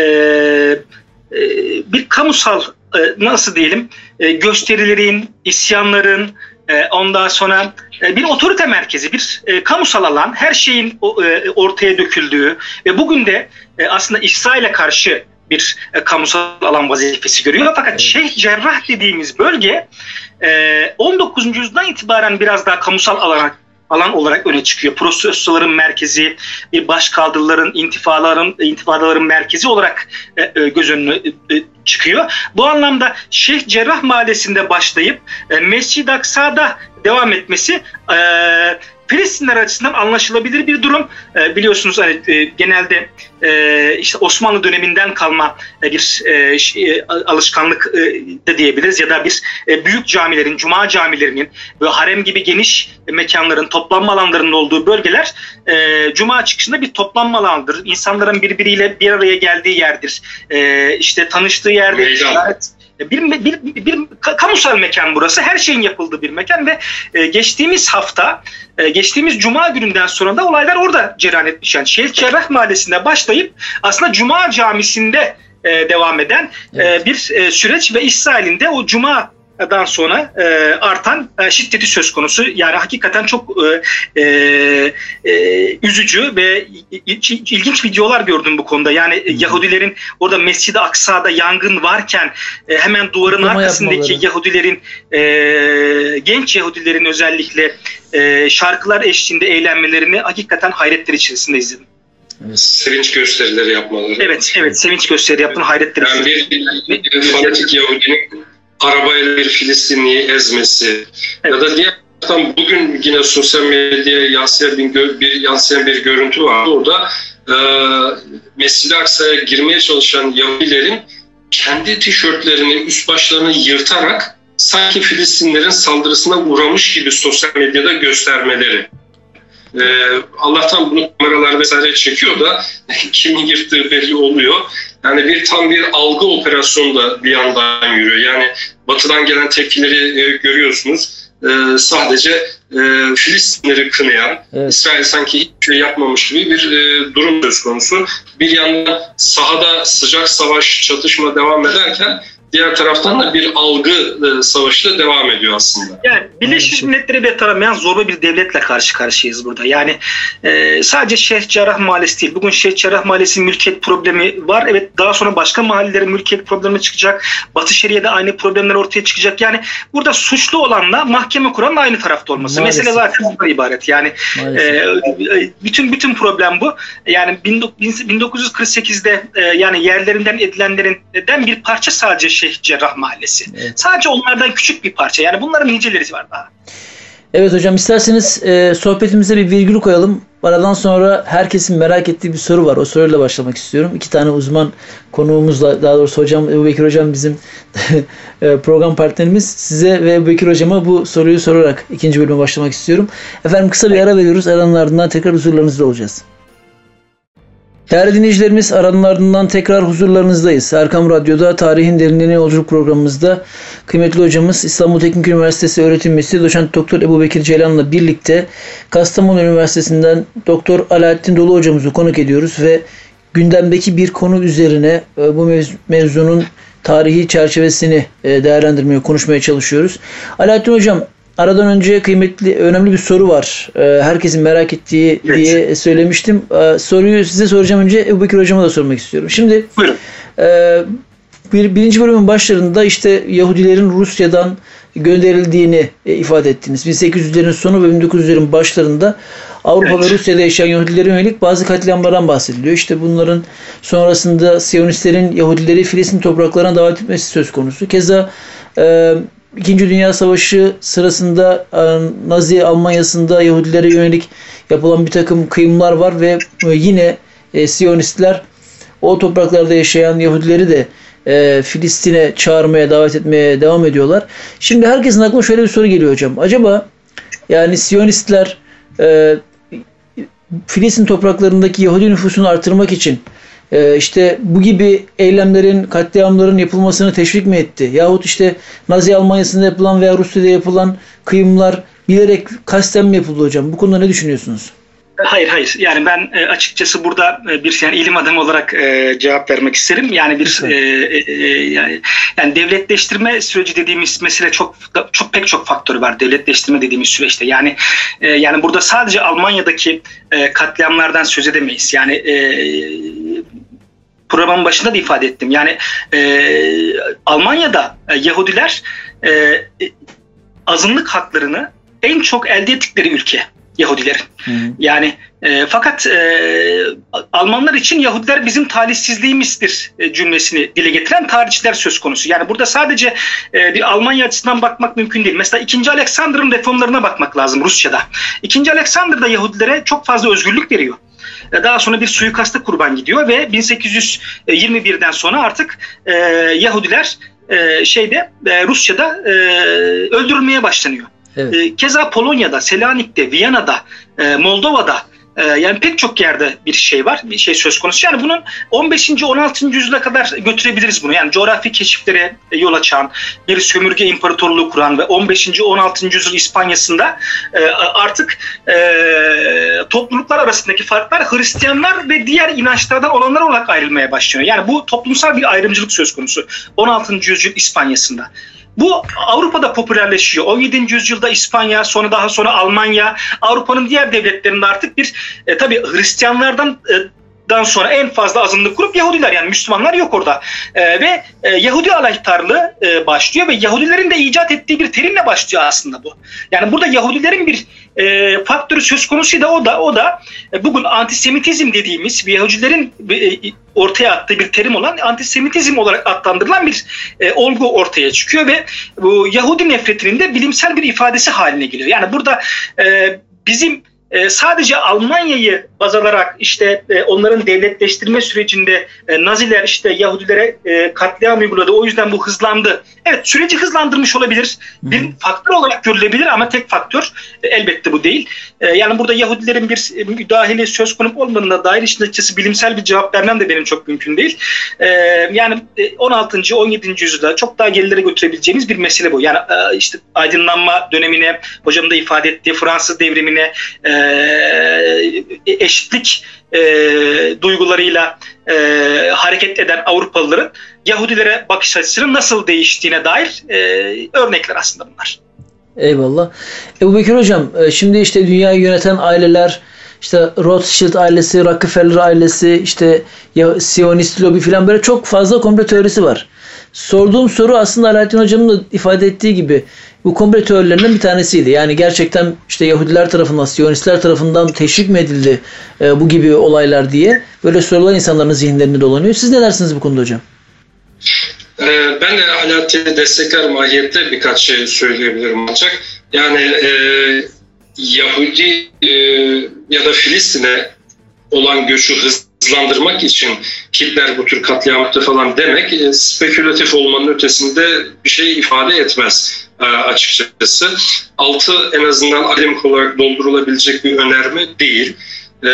e, bir kamusal e, nasıl diyelim e, gösterilerin, isyanların, ondan sonra bir otorite merkezi, bir kamusal alan, her şeyin ortaya döküldüğü ve bugün de aslında İsrail'e karşı bir kamusal alan vazifesi görüyor. Fakat evet. Şeyh Cerrah dediğimiz bölge on dokuzuncu yüzyıldan itibaren biraz daha kamusal alan alan olarak öne çıkıyor. Protestoların merkezi, bir başkaldırıların, intifadaların, intifadaların merkezi olarak e, göz önüne e, çıkıyor. Bu anlamda Şeyh Cerrah Mahallesi'nde başlayıp e, Mescid-i Aksa'da devam etmesi e, Filistinler açısından anlaşılabilir bir durum. E, biliyorsunuz hani, e, genelde e, işte Osmanlı döneminden kalma e, bir e, şey, alışkanlık e, de diyebiliriz ya da bir e, büyük camilerin, cuma camilerinin ve harem gibi geniş mekanların, toplanma alanlarının olduğu bölgeler e, cuma çıkışında bir toplanma alanıdır. İnsanların birbiriyle bir araya geldiği yerdir. E, işte tanıştığı yerdir. Bir, bir, bir, bir kamusal mekan burası. Her şeyin yapıldığı bir mekan ve e, geçtiğimiz hafta, e, geçtiğimiz Cuma gününden sonra da olaylar orada cereyan etmiş. Yani Şeyh Cerrah Mahallesi'nde başlayıp aslında Cuma Camisi'nde e, devam eden evet. e, bir e, süreç ve İsrail'in de o Cuma dan sonra e, artan e, şiddeti söz konusu. Yani hakikaten çok e, e, üzücü ve ilginç videolar gördüm bu konuda. Yani hmm. Yahudilerin orada Mescid-i Aksa'da yangın varken e, hemen duvarın Kutlama arkasındaki yapmaları. Yahudilerin e, genç Yahudilerin özellikle e, şarkılar eşliğinde eğlenmelerini hakikaten hayretler içerisinde izledim. Evet. Sevinç gösterileri yapmaları. Evet, evet sevinç gösterileri yaptığını hayretler yani içerisinde. Bir, bir, bir fanatik Yahudinin arabayla bir Filistinliyi ezmesi evet. ya da diğer taraftan bugün yine sosyal medyaya yansıyan bir, bir, yansıyan bir görüntü var. Orada e, Mescid-i Aksa'ya girmeye çalışan Yahudilerin kendi tişörtlerini, üst başlarını yırtarak sanki Filistinlerin saldırısına uğramış gibi sosyal medyada göstermeleri. Ee, Allah'tan bunu kameralar vesaire çekiyor da kimin yırttığı belli oluyor. Yani bir tam bir algı operasyonu da bir yandan yürüyor. Yani batıdan gelen tepkileri e, görüyorsunuz. E, sadece e, Filistinleri kınayan, evet. İsrail sanki hiçbir şey yapmamış gibi bir e, durum söz konusu. Bir yandan sahada sıcak savaş, çatışma devam ederken diğer taraftan da bir algı e, savaşı da devam ediyor aslında. Yani Birleşmiş Milletleri bir taramayan zorba bir devletle karşı karşıyayız burada. Yani e, sadece Şeyh Cerrah Mahallesi değil. Bugün Şeyh Cerrah Mahallesi mülkiyet problemi var. Evet daha sonra başka mahallelerin mülkiyet problemi çıkacak. Batı Şeria'da aynı problemler ortaya çıkacak. Yani burada suçlu olanla mahkeme kuran da aynı tarafta olması. Maalesef. Mesele zaten bundan ibaret. Yani e, bütün bütün problem bu. Yani bin dokuz yüz kırk sekizde e, yani yerlerinden edilenlerinden bir parça sadece Şeyh Cerrah Mahallesi. Evet. Sadece onlardan küçük bir parça. Yani bunların niceleri var daha. Evet hocam, isterseniz e, sohbetimize bir virgül koyalım. Aradan sonra herkesin merak ettiği bir soru var. O soruyla başlamak istiyorum. İki tane uzman konuğumuzla, daha doğrusu hocam Ebu Bekir hocam bizim program partnerimiz. Size ve Ebu Bekir hocama bu soruyu sorarak ikinci bölüme başlamak istiyorum. Efendim kısa bir ara veriyoruz. Aranın ardından tekrar huzurlarınızda olacağız. Değerli dinleyicilerimiz, aranın ardından tekrar huzurlarınızdayız. Erkam Radyo'da Tarihin Derinliğine Yolculuk programımızda kıymetli hocamız İstanbul Teknik Üniversitesi öğretim üyesi Doçent Doktor Ebu Bekir Ceylan'la birlikte Kastamonu Üniversitesi'nden Doktor Alaaddin Dolu hocamızı konuk ediyoruz ve gündemdeki bir konu üzerine bu mev- mevzunun tarihi çerçevesini değerlendirmeye, konuşmaya çalışıyoruz. Alaaddin hocam, aradan önce kıymetli, önemli bir soru var. Herkesin merak ettiği evet. diye söylemiştim. Soruyu size soracağım, önce Ebu Bekir hocama da sormak istiyorum. Şimdi Buyurun. Bir, birinci bölümün başlarında işte Yahudilerin Rusya'dan gönderildiğini ifade ettiniz. bin sekiz yüzlerin sonu ve bin dokuz yüzlerin başlarında Avrupa evet. ve Rusya'da yaşayan Yahudilere yönelik bazı katliamlardan bahsediliyor. İşte bunların sonrasında Siyonistlerin Yahudileri Filistin topraklarına davet etmesi söz konusu. Keza e, İkinci Dünya Savaşı sırasında e, Nazi Almanya'sında Yahudilere yönelik yapılan bir takım kıyımlar var ve yine e, Siyonistler o topraklarda yaşayan Yahudileri de e, Filistin'e çağırmaya, davet etmeye devam ediyorlar. Şimdi herkesin aklına şöyle bir soru geliyor hocam. Acaba yani Siyonistler e, Filistin topraklarındaki Yahudi nüfusunu artırmak için e, işte bu gibi eylemlerin, katliamların yapılmasını teşvik mi etti? Yahut işte Nazi Almanya'sında yapılan veya Rusya'da yapılan kıyımlar bilerek kasten mi yapıldı hocam? Bu konuda ne düşünüyorsunuz? Hayır hayır. Yani ben e, açıkçası burada e, bir yani ilim adamı olarak e, cevap vermek isterim. Yani bir e, e, yani, yani devletleştirme süreci dediğimiz mesele çok çok pek çok faktörü var. Devletleştirme dediğimiz süreçte. Yani e, yani burada sadece Almanya'daki e, katliamlardan söz edemeyiz. Yani e, programın başında da ifade ettim. Yani e, Almanya'da e, Yahudiler e, azınlık haklarını en çok elde ettikleri ülke. Yahudilerin. Hı hı. Yani e, fakat e, Almanlar için Yahudiler bizim talihsizliğimizdir e, cümlesini dile getiren tarihçiler söz konusu. Yani burada sadece e, bir Almanya açısından bakmak mümkün değil. Mesela ikinci. Alexander'ın reformlarına bakmak lazım Rusya'da. ikinci. Alexander da Yahudilere çok fazla özgürlük veriyor. Daha sonra bir suikasta kurban gidiyor ve bin sekiz yüz yirmi birden sonra artık e, Yahudiler e, şeyde e, Rusya'da e, öldürülmeye başlanıyor. Evet. Keza Polonya'da, Selanik'te, Viyana'da, Moldova'da yani pek çok yerde bir şey var, bir şey söz konusu. Yani bunun on beşinci on altıncı yüzyıla kadar götürebiliriz bunu. Yani coğrafi keşiflere yol açan, bir sömürge imparatorluğu kuran ve on beşinci on altıncı yüzyıl İspanya'sında artık topluluklar arasındaki farklar Hristiyanlar ve diğer inançlardan olanlar olarak ayrılmaya başlıyor. Yani bu toplumsal bir ayrımcılık söz konusu on altıncı yüzyıl İspanya'sında. Bu Avrupa'da popülerleşiyor. on yedinci yüzyılda İspanya, sonra daha sonra Almanya, Avrupa'nın diğer devletlerinde artık bir e, tabii Hristiyanlardan e, dan sonra en fazla azınlık grup Yahudiler, yani Müslümanlar yok orada. E, ve e, Yahudi aleyhtarlığı e, başlıyor ve Yahudilerin de icat ettiği bir terimle başlıyor aslında bu. Yani burada Yahudilerin bir e, faktörü söz konusu da o da o da e, bugün antisemitizm dediğimiz ve Yahudilerin e, ortaya attığı bir terim olan antisemitizm olarak adlandırılan bir e, olgu ortaya çıkıyor ve bu Yahudi nefretinin de bilimsel bir ifadesi haline geliyor. Yani burada e, bizim e, sadece Almanya'yı baz alarak işte e, onların devletleştirme sürecinde e, Naziler işte Yahudilere e, katliam uyguladı, o yüzden bu hızlandı. Evet, süreci hızlandırmış olabilir. Bir hmm. faktör olarak görülebilir ama tek faktör e, elbette bu değil. E, yani burada Yahudilerin bir e, müdahale söz konusu olmadığına dair işin açıkçası bilimsel bir cevap vermem de benim çok mümkün değil. E, yani e, on altıncı on yedinci yüzyılda çok daha gerilere götürebileceğimiz bir mesele bu. Yani e, işte aydınlanma dönemine, hocam da ifade ettiği Fransız devrimine, e, eşitlik e, duygularıyla e, hareket eden Avrupalıların Yahudilere bakış açısının nasıl değiştiğine dair e, örnekler aslında bunlar. Eyvallah. Ebu Bekir hocam, şimdi işte dünyayı yöneten aileler, işte Rothschild ailesi, Rockefeller ailesi, işte Siyonist lobi falan, böyle çok fazla komplo teorisi var. Sorduğum soru aslında Alaaddin hocamın da ifade ettiği gibi bu komplo teorilerinden bir tanesiydi. Yani gerçekten işte Yahudiler tarafından, Siyonistler tarafından teşvik mi edildi e, bu gibi olaylar diye böyle sorular insanların zihinlerinde dolanıyor. Siz ne dersiniz bu konuda hocam? Ben de Alaaddin'i destekler mahiyette birkaç şey söyleyebilirim ancak. Yani e, Yahudi e, ya da Filistin'e olan göçü hızlandırmak için Hitler bu tür katliam yaptı falan demek e, spekülatif olmanın ötesinde bir şey ifade etmez e, açıkçası. Altı en azından akademik olarak doldurulabilecek bir önerme değil. E,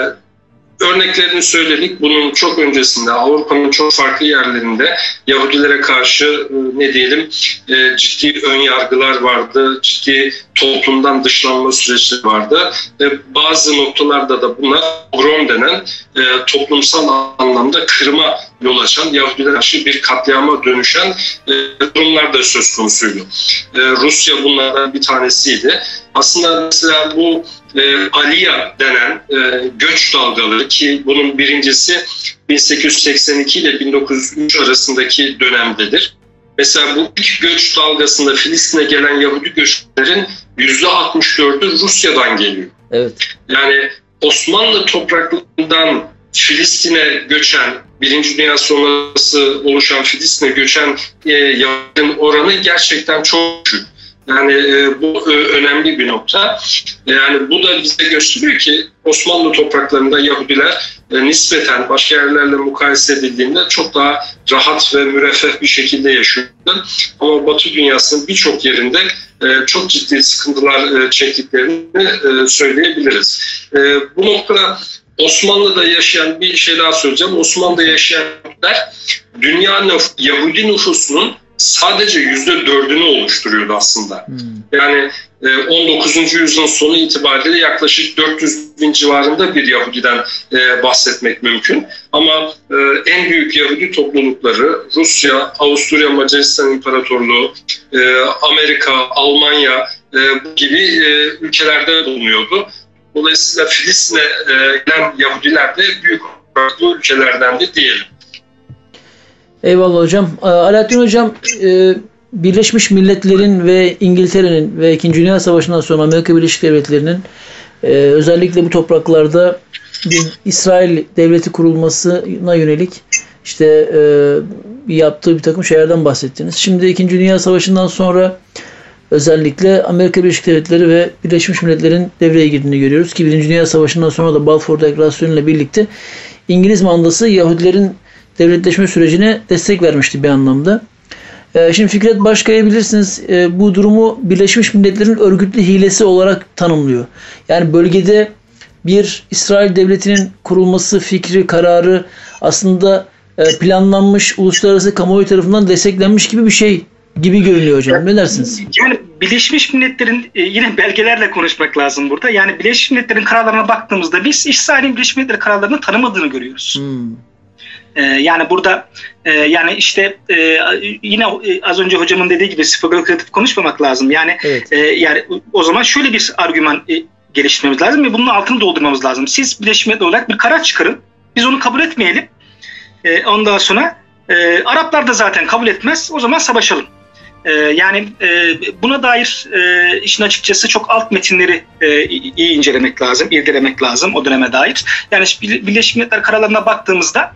Örneklerini söyledik. Bunun çok öncesinde Avrupa'nın çok farklı yerlerinde Yahudilere karşı ne diyelim ciddi ön yargılar vardı, ciddi toplumdan dışlanma süreçleri vardı. Bazı noktalarda da buna pogrom denen toplumsal anlamda kırıma yol açan, Yahudilere karşı bir katliama dönüşen durumlar da söz konusuydu. Rusya bunlardan bir tanesiydi. Aslında mesela bu e, Aliya denen e, göç dalgaları, ki bunun birincisi bin sekiz yüz seksen iki ile bin dokuz yüz üç arasındaki dönemdedir. Mesela bu ilk göç dalgasında Filistin'e gelen Yahudi göçmenlerin yüzde altmış dördü Rusya'dan geliyor. Evet. Yani Osmanlı topraklarından Filistin'e göçen, Birinci Dünya sonrası oluşan Filistin'e göçen e, Yahudilerin oranı gerçekten çok düşük. Yani e, bu e, önemli bir nokta. Yani bu da bize gösteriyor ki Osmanlı topraklarında Yahudiler e, nispeten başka yerlerle mukayese edildiğinde çok daha rahat ve müreffeh bir şekilde yaşıyordu. Ama Batı dünyasının birçok yerinde e, çok ciddi sıkıntılar e, çektiklerini e, söyleyebiliriz. E, bu noktada Osmanlı'da yaşayan bir şey daha söyleyeceğim. Osmanlı'da yaşayanlar dünya nüf- Yahudi nüfusunun sadece yüzde dördünü oluşturuyordu aslında. Hmm. Yani on dokuzuncu yüzyılın sonu itibariyle yaklaşık dört yüz bin civarında bir Yahudiden bahsetmek mümkün. Ama en büyük Yahudi toplulukları Rusya, Avusturya, Macaristan İmparatorluğu, Amerika, Almanya gibi ülkelerde bulunuyordu. Dolayısıyla Filistin'e gelen Yahudiler de büyük bu ülkelerden de diyelim. Eyvallah hocam. Alaaddin hocam, Birleşmiş Milletler'in ve İngiltere'nin ve İkinci Dünya Savaşı'ndan sonra Amerika Birleşik Devletleri'nin özellikle bu topraklarda bir İsrail devleti kurulmasına yönelik işte yaptığı bir takım şeylerden bahsettiniz. Şimdi İkinci Dünya Savaşı'ndan sonra özellikle Amerika Birleşik Devletleri ve Birleşmiş Milletler'in devreye girdiğini görüyoruz ki Birinci Dünya Savaşı'ndan sonra da Balfour Deklarasyonu ile birlikte İngiliz mandası Yahudilerin devletleşme sürecine destek vermişti bir anlamda. Ee, şimdi Fikret Başkaya bilirsiniz e, bu durumu Birleşmiş Milletler'in örgütlü hilesi olarak tanımlıyor. Yani bölgede bir İsrail devletinin kurulması fikri, kararı aslında e, planlanmış, uluslararası kamuoyu tarafından desteklenmiş gibi bir şey gibi görünüyor hocam. Ne dersiniz? Yani Birleşmiş Milletler'in e, yine belgelerle konuşmak lazım burada. Yani Birleşmiş Milletler'in kararlarına baktığımızda biz İsrail'in Birleşmiş Milletler kararlarını tanımadığını görüyoruz. Hmm. Yani burada yani işte yine az önce hocamın dediği gibi spekülatif konuşmamak lazım. Yani evet. Yani o zaman şöyle bir argüman geliştirmemiz lazım ve bunun altını doldurmamız lazım. Siz Birleşmiş Milletler olarak bir karar çıkarın. Biz onu kabul etmeyelim. Ondan sonra Araplar da zaten kabul etmez. O zaman savaşalım. Yani buna dair işin açıkçası çok alt metinleri iyi incelemek lazım, irdelemek lazım o döneme dair. Yani Birleşmiş Milletler kararlarına baktığımızda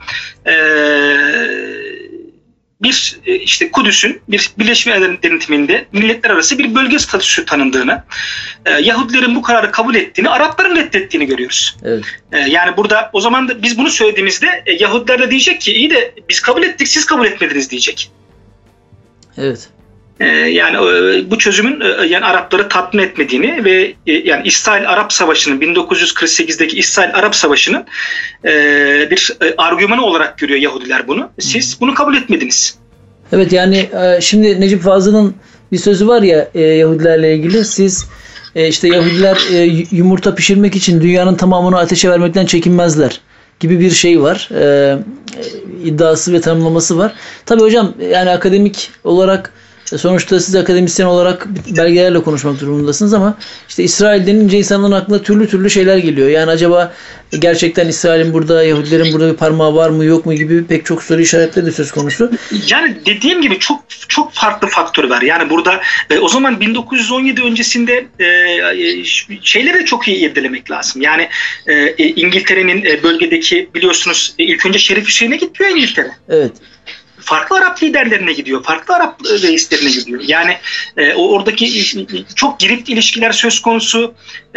bir işte Kudüs'ün bir Birleşmiş Milletler denetiminde milletler arası bir bölge statüsü tanındığını, Yahudilerin bu kararı kabul ettiğini, Arapların reddettiğini görüyoruz. Evet. Yani burada o zaman da biz bunu söylediğimizde Yahudiler de diyecek ki iyi de biz kabul ettik, siz kabul etmediniz diyecek. Evet. Yani bu çözümün yani Arapları tatmin etmediğini ve yani İsrail-Arap Savaşı'nın bin dokuz yüz kırk sekizdeki İsrail-Arap Savaşı'nın bir argümanı olarak görüyor Yahudiler bunu. Siz bunu kabul etmediniz. Evet, yani şimdi Necip Fazıl'ın bir sözü var ya Yahudilerle ilgili. Siz işte Yahudiler yumurta pişirmek için dünyanın tamamını ateşe vermekten çekinmezler gibi bir şey var. İddiası ve tanımlaması var. Tabii hocam, yani akademik olarak sonuçta siz akademisyen olarak belgelerle konuşmak durumundasınız ama işte İsrail denince insanların aklına türlü türlü şeyler geliyor. Yani acaba gerçekten İsrail'in burada, Yahudilerin burada bir parmağı var mı yok mu gibi pek çok soru işaretleri de söz konusu. Yani dediğim gibi çok çok farklı faktör var. Yani burada e, o zaman bin dokuz yüz on yedi öncesinde e, şeyleri çok iyi irdelemek lazım. Yani e, İngiltere'nin e, bölgedeki biliyorsunuz e, ilk önce Şerif Hüseyin'e gidiyor İngiltere. Evet. farklı Arap liderlerine gidiyor, farklı Arap reislerine gidiyor. Yani e, o oradaki çok girift ilişkiler söz konusu. E,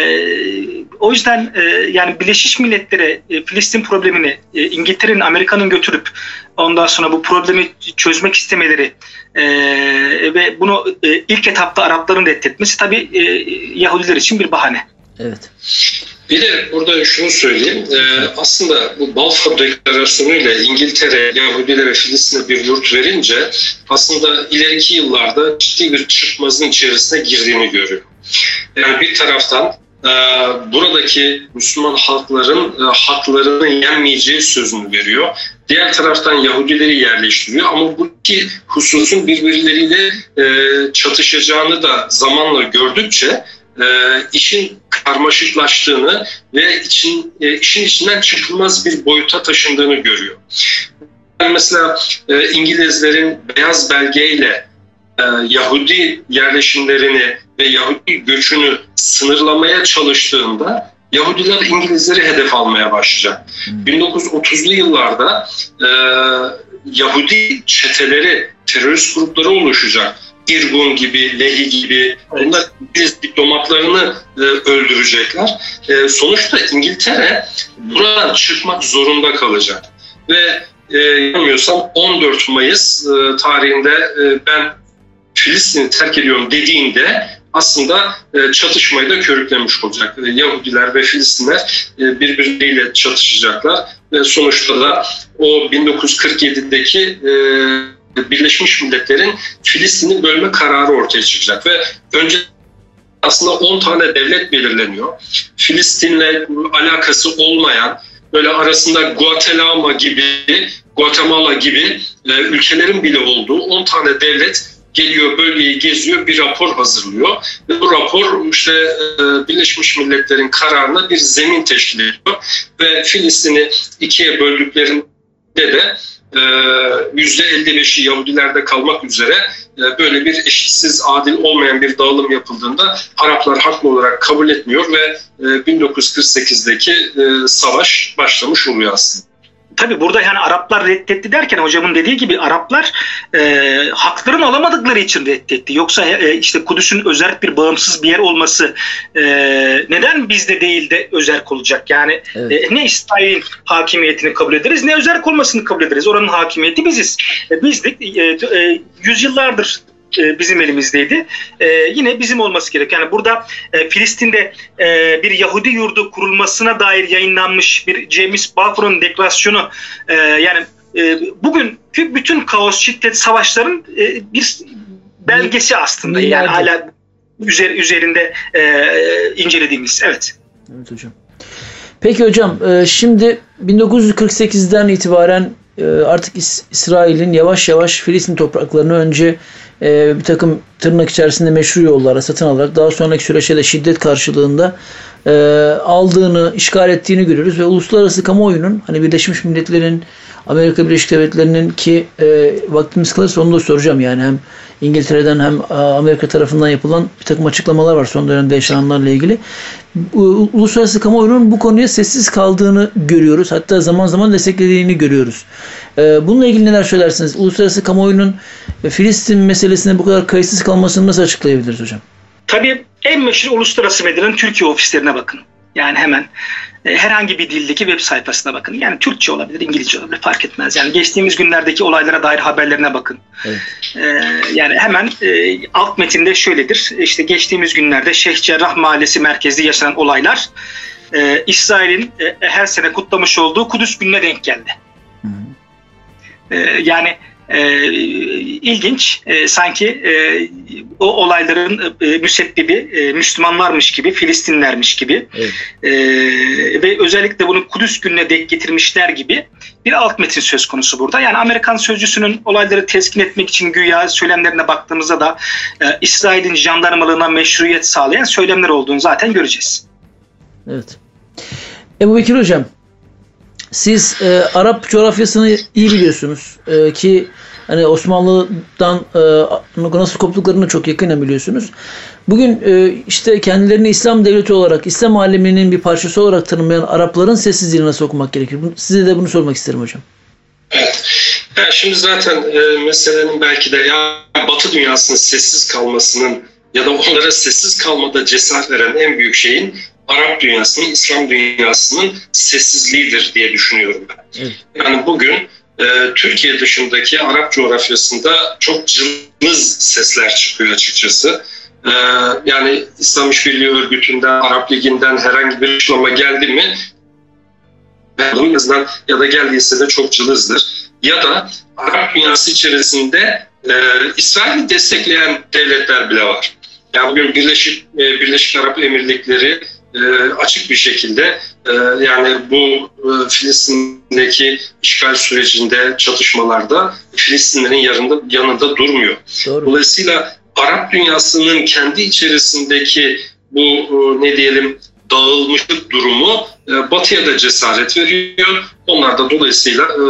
o yüzden e, yani Birleşmiş Milletler'e e, Filistin problemini e, İngiltere'nin, Amerika'nın götürüp ondan sonra bu problemi çözmek istemeleri e, ve bunu e, ilk etapta Arapların reddetmesi tabii e, Yahudiler için bir bahane. Evet. Bir de burada şunu söyleyeyim. Ee, aslında bu Balfour Deklarasyonu ile İngiltere, Yahudilere, Filistin'e bir yurt verince aslında ileriki yıllarda ciddi bir çırpmazın içerisine girdiğini görüyor. Yani bir taraftan e, buradaki Müslüman halkların e, haklarının yenmeyeceği sözünü veriyor. Diğer taraftan Yahudileri yerleştiriyor ama bu iki hususun birbirleriyle e, çatışacağını da zamanla gördükçe e, işin karmaşıklaştığını ve için, e, işin içinden çıkılmaz bir boyuta taşındığını görüyor. Yani mesela e, İngilizlerin beyaz belgeyle e, Yahudi yerleşimlerini ve Yahudi göçünü sınırlamaya çalıştığında Yahudiler İngilizleri hedef almaya başlayacak. Hmm. bin dokuz yüz otuzlu yıllarda e, Yahudi çeteleri, terörist grupları oluşacak. İrgun gibi, Lehi gibi, bunlar İngiliz diplomatlarını e, öldürecekler. E, sonuçta İngiltere buradan çıkmak zorunda kalacak. Ve e, yanılmıyorsam on dört Mayıs e, tarihinde e, ben Filistin'i terk ediyorum dediğinde aslında e, çatışmayı da körüklemiş olacak. E, Yahudiler ve Filistinler e, birbirleriyle çatışacaklar. Ve sonuçta da o bin dokuz yüz kırk yedideki e, Birleşmiş Milletler'in Filistin'i bölme kararı ortaya çıkacak ve önce aslında on tane devlet belirleniyor. Filistin'le alakası olmayan, böyle arasında Guatemala gibi, Guatemala gibi e, ülkelerin bile olduğu on tane devlet geliyor, bölgeyi geziyor, bir rapor hazırlıyor. Ve bu rapor işte e, Birleşmiş Milletler'in kararına bir zemin teşkil ediyor ve Filistin'i ikiye böldüklerinde de yüzde elli beşi Yahudilerde kalmak üzere böyle bir eşitsiz, adil olmayan bir dağılım yapıldığında Araplar haklı olarak kabul etmiyor ve bin dokuz yüz kırk sekizdeki savaş başlamış oluyor aslında. Tabii burada yani Araplar reddetti derken hocamın dediği gibi Araplar e, haklarını alamadıkları için reddetti. Yoksa e, işte Kudüs'ün özerk bir bağımsız bir yer olması e, neden bizde değil de özerk olacak? Yani evet. e, ne İsrail'in hakimiyetini kabul ederiz ne özerk olmasını kabul ederiz. Oranın hakimiyeti biziz. E, bizdik e, e, yüzyıllardır bizim elimizdeydi. Ee, yine bizim olması gerek. Yani burada e, Filistin'de e, bir Yahudi yurdu kurulmasına dair yayınlanmış bir James Balfour'un deklarasyonu e, yani e, bugün bütün kaos, şiddet, savaşların e, bir belgesi aslında. Yani Nerede? hala üzer, üzerinde e, incelediğimiz. Evet. Evet hocam. Peki hocam şimdi bin dokuz yüz kırk sekizden itibaren artık İsrail'in yavaş yavaş Filistin topraklarını önce bir takım tırnak içerisinde meşru yollara satın alarak daha sonraki süreçte de şiddet karşılığında aldığını, işgal ettiğini görüyoruz ve uluslararası kamuoyunun hani Birleşmiş Milletler'in, Amerika Birleşik Devletleri'nin ki e, vaktimiz kalırsa onu da soracağım yani hem İngiltere'den hem Amerika tarafından yapılan bir takım açıklamalar var son dönemde yaşananlarla ilgili. Uluslararası kamuoyunun bu konuya sessiz kaldığını görüyoruz. Hatta zaman zaman desteklediğini görüyoruz. E, bununla ilgili neler söylersiniz? Uluslararası kamuoyunun Filistin meselesine bu kadar kayıtsız kalmasını nasıl açıklayabiliriz hocam? Tabii en meşhur uluslararası medyanın Türkiye ofislerine bakın. Yani hemen e, herhangi bir dildeki web sayfasına bakın. Yani Türkçe olabilir, İngilizce olabilir fark etmez. Yani geçtiğimiz günlerdeki olaylara dair haberlerine bakın. Evet. E, yani hemen e, alt metinde şöyledir. İşte geçtiğimiz günlerde Şeyh Cerrah Mahallesi merkezli yaşanan olaylar e, İsrail'in e, her sene kutlamış olduğu Kudüs gününe denk geldi. Hı hı. E, yani Ee, ilginç e, sanki e, o olayların e, müsebbibi e, Müslümanlarmış gibi, Filistinlermiş gibi evet. e, ve özellikle bunu Kudüs gününe denk getirmişler gibi bir alt metin söz konusu burada. Yani Amerikan sözcüsünün olayları teskin etmek için güya söylemlerine baktığımızda da e, İsrail'in jandarmalığına meşruiyet sağlayan söylemler olduğunu zaten göreceğiz. Evet. Ebu Bekir Hocam, siz e, Arap coğrafyasını iyi biliyorsunuz e, ki hani Osmanlı'dan e, nasıl koptuklarını çok yakinen biliyorsunuz. Bugün e, işte kendilerini İslam devleti olarak, İslam aleminin bir parçası olarak tanımlayan Arapların sessizliğini nasıl okumak gerekir? Size de bunu sormak isterim hocam. Evet. Yani şimdi zaten e, meselenin belki de ya Batı dünyasının sessiz kalmasının ya da onlara sessiz kalmada cesaret veren en büyük şeyin Arap dünyasının, İslam dünyasının sessizliğidir diye düşünüyorum ben. Evet. Yani bugün e, Türkiye dışındaki Arap coğrafyasında çok cılız sesler çıkıyor açıkçası. E, yani İslam İşbirliği Örgütü'nden, Arap Ligi'nden herhangi bir açıklama geldi mi? Ya da geldiyse de çok cılızdır. Ya da Arap dünyası içerisinde e, İsrail'i destekleyen devletler bile var. Yani bugün Birleşik, e, Birleşik Arap Emirlikleri e, açık bir şekilde e, yani bu e, Filistin'deki işgal sürecinde, çatışmalarda Filistinlerin yanında, yanında durmuyor. Doğru. Dolayısıyla Arap dünyasının kendi içerisindeki bu e, ne diyelim dağılmışlık durumu e, Batı'ya da cesaret veriyor. Onlar da dolayısıyla e,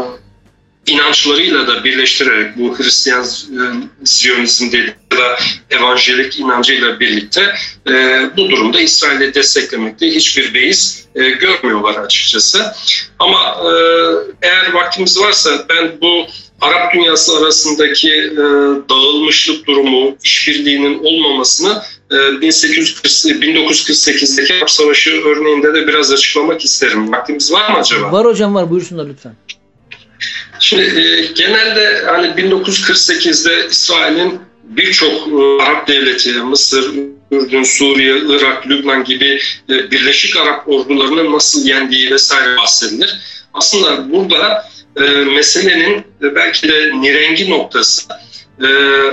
inançlarıyla da birleştirerek bu Hristiyan e, Ziyonizm dediği ya da evanjelik inancıyla birlikte e, bu durumda İsrail'i desteklemekte hiçbir beis e, görmüyorlar açıkçası. Ama e, eğer vaktimiz varsa ben bu Arap dünyası arasındaki e, dağılmışlık durumu, işbirliğinin olmamasını e, bin dokuz yüz kırk sekizdeki Arap Savaşı örneğinde de biraz açıklamak isterim. Vaktimiz var mı acaba? Var hocam, var. Buyursunlar lütfen. Şimdi e, genelde hani bin dokuz yüz kırk sekizde İsrail'in birçok e, Arap devleti, Mısır, Ürdün, Suriye, Irak, Lübnan gibi e, Birleşik Arap ordularının nasıl yendiği vesaire bahsedilir. Aslında burada e, meselenin e, belki de nirengi noktası e,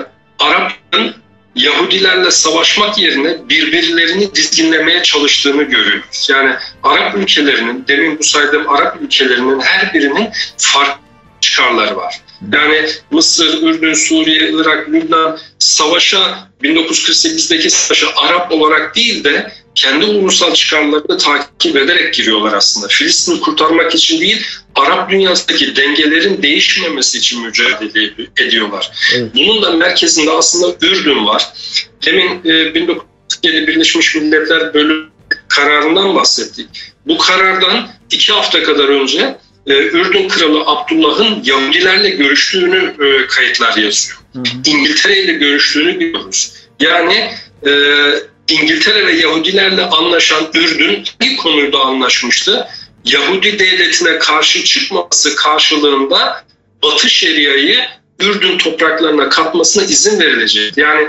Arapların Yahudilerle savaşmak yerine birbirlerini dizginlemeye çalıştığını görüyoruz. Yani Arap ülkelerinin, demin bu saydığım Arap ülkelerinin her birinin farklı çıkarları var. Yani Mısır, Ürdün, Suriye, Irak, Lübnan savaşa, bin dokuz yüz kırk sekizdeki savaşa Arap olarak değil de kendi ulusal çıkarlarını takip ederek giriyorlar aslında. Filistin'i kurtarmak için değil, Arap dünyasındaki dengelerin değişmemesi için mücadele ediyorlar. Evet. Bunun da merkezinde aslında Ürdün var. Demin e, bin dokuz yüz kırk yedi Birleşmiş Milletler Bölüm kararından bahsettik. Bu karardan iki hafta kadar önce e, Ürdün Kralı Abdullah'ın Yahudilerle görüştüğünü e, kayıtlar yazıyor. Hı hı. İngiltere ile görüştüğünü biliyoruz. Yani e, İngiltere ve Yahudilerle anlaşan Ürdün bir konuda anlaşmıştı. Yahudi devletine karşı çıkması karşılığında Batı Şeria'yı Ürdün topraklarına katmasına izin verilecek. Yani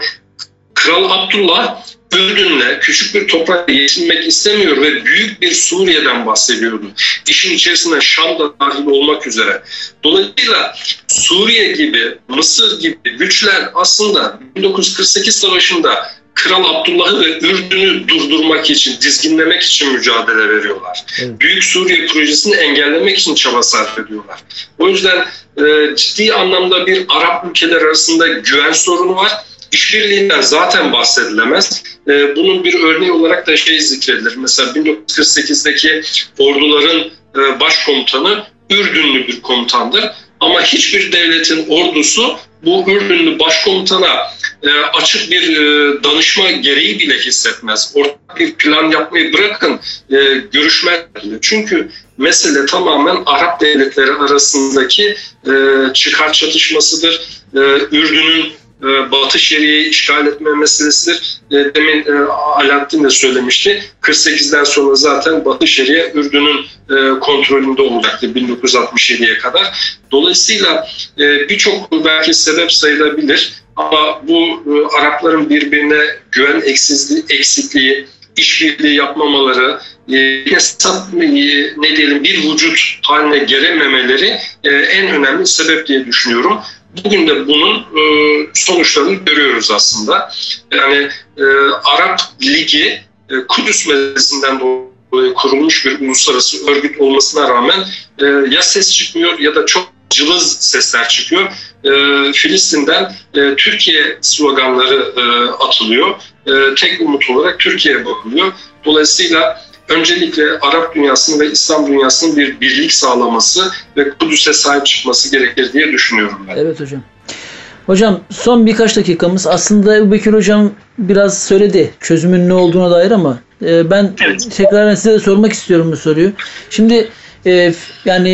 Kral Abdullah Ürdün'le küçük bir toprakla yetinmek istemiyor ve büyük bir Suriye'den bahsediyordu. İşin içerisinde Şam da dahil olmak üzere. Dolayısıyla Suriye gibi, Mısır gibi güçler aslında bin dokuz yüz kırk sekiz Savaşı'nda Kral Abdullah'ı ve Ürdün'ü durdurmak için, dizginlemek için mücadele veriyorlar. Evet. Büyük Suriye projesini engellemek için çaba sarf ediyorlar. O yüzden e, ciddi anlamda bir Arap ülkeler arasında güven sorunu var. İşbirliğinden zaten bahsedilemez. E, bunun bir örneği olarak da şey zikredilir. Mesela bin dokuz yüz kırk sekizdeki orduların e, başkomutanı Ürdünlü bir komutandır. Ama hiçbir devletin ordusu bu Ürdünlü başkomutana e, açık bir e, danışma gereği bile hissetmez. Ortak bir plan yapmayı bırakın, e, görüşmez. Çünkü mesele tamamen Arap devletleri arasındaki e, çıkar çatışmasıdır. E, Ürdün'ün e, Batı Şeria'yı işgal etme meselesidir. E, demin e, Alaaddin de söylemişti. kırk sekizden sonra zaten Batı Şeria Ürdün'ün e, kontrolünde olacaktı bin dokuz yüz altmış yediye kadar. Dolayısıyla e, birçok belki sebep sayılabilir. Ama bu e, Arapların birbirine güven eksizliği, eksikliği, işbirliği yapmamaları, e, hesap, e, ne diyelim bir vücut haline gelememeleri e, en önemli sebep diye düşünüyorum. Bugün de bunun e, sonuçlarını görüyoruz aslında. Yani e, Arap Ligi e, Kudüs meselesinden dolayı kurulmuş bir uluslararası örgüt olmasına rağmen e, ya ses çıkmıyor ya da çok cılız sesler çıkıyor. E, Filistin'den e, Türkiye sloganları e, atılıyor. E, tek umut olarak Türkiye'ye bakılıyor. Dolayısıyla öncelikle Arap dünyasının ve İslam dünyasının bir birlik sağlaması ve Kudüs'e sahip çıkması gerekir diye düşünüyorum ben. Evet hocam. Hocam son birkaç dakikamız. Aslında Ebubekir hocam biraz söyledi çözümün ne olduğuna dair ama e, ben evet. tekrar size de sormak istiyorum bu soruyu. Şimdi e, yani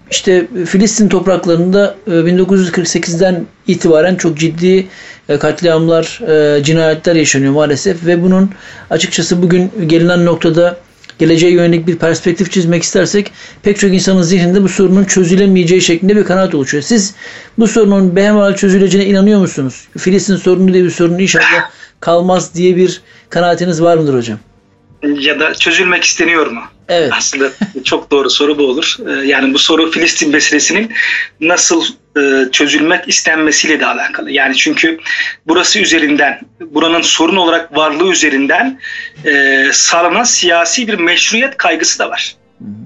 işte Filistin topraklarında bin dokuz yüz kırk sekizden itibaren çok ciddi katliamlar, cinayetler yaşanıyor maalesef ve bunun açıkçası bugün gelinen noktada geleceğe yönelik bir perspektif çizmek istersek pek çok insanın zihninde bu sorunun çözülemeyeceği şeklinde bir kanaat oluşuyor. Siz bu sorunun behemhal çözüleceğine inanıyor musunuz? Filistin sorunu diye bir sorun inşallah kalmaz diye bir kanaatiniz var mıdır hocam? Ya da çözülmek isteniyor mu? Evet. Aslında çok doğru soru bu olur. Yani bu soru Filistin meselesinin nasıl çözülmek istenmesiyle de alakalı. Yani çünkü burası üzerinden, buranın sorun olarak varlığı üzerinden e, sağlanan siyasi bir meşruiyet kaygısı da var.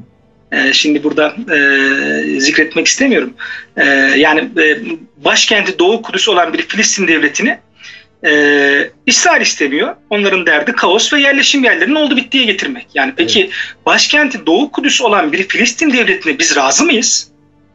E, şimdi burada e, zikretmek istemiyorum. E, yani e, başkenti Doğu Kudüs olan bir Filistin devletini Ee, İsrail istemiyor. Onların derdi kaos ve yerleşim yerlerinin oldu bittiye getirmek. Yani peki evet. Başkenti Doğu Kudüs olan bir Filistin devletine biz razı mıyız?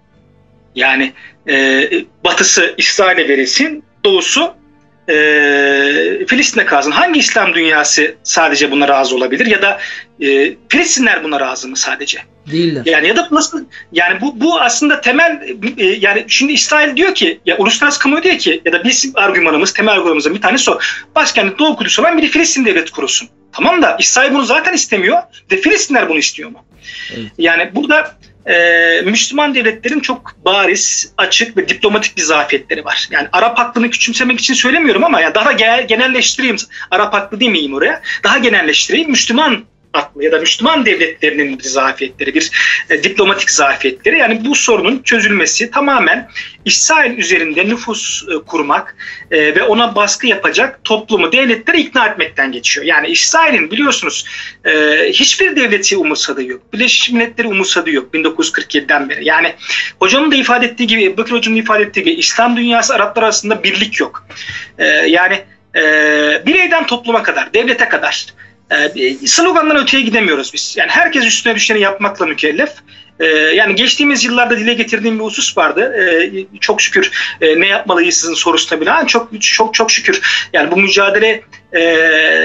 Yani e, batısı İsrail'e verilsin, doğusu e, Filistin'e kalsın. Hangi İslam dünyası sadece buna razı olabilir? Ya da e, Filistinler buna razı mı sadece? Değiller. Yani ya da nasıl, yani bu bu aslında temel e, yani şimdi İsrail diyor ki, ya uluslararası kamuoyu diyor ki, ya da bizim argümanımız, temel argümanımızın bir tanesi o. Başkenti Doğu Kudüs olan bir Filistin devleti kurulsun. Tamam da İsrail bunu zaten istemiyor. De Filistinler bunu istiyor mu? Evet. Yani burada e, Müslüman devletlerin çok bariz, açık ve diplomatik bir zafiyetleri var. Yani Arap hakkını küçümsemek için söylemiyorum ama yani daha genel, genelleştireyim. Arap haklı demeyeyim oraya. Daha genelleştireyim. Müslüman aklı ya da Müslüman devletlerinin bir zafiyetleri, bir e, diplomatik zafiyetleri. Yani bu sorunun çözülmesi tamamen İsrail üzerinde nüfus e, kurmak e, ve ona baskı yapacak toplumu, devletleri ikna etmekten geçiyor. Yani İsrail'in biliyorsunuz e, hiçbir devleti umursadığı yok. Birleşmiş Milletleri umursadığı yok bin dokuz yüz kırk yediden beri. Yani hocamın da ifade ettiği gibi, Ebu Bekir hocamın ifade ettiği gibi İslam dünyası Araplar arasında birlik yok. E, yani e, bireyden topluma kadar, devlete kadar slogandan öteye gidemiyoruz biz. Yani herkes üstüne düşeni yapmakla mükellef. Ee, yani geçtiğimiz yıllarda dile getirdiğim bir husus vardı. Ee, çok şükür e, ne yapmalıyız sizin sorusuna bile. Çok çok çok şükür. Yani bu mücadele e,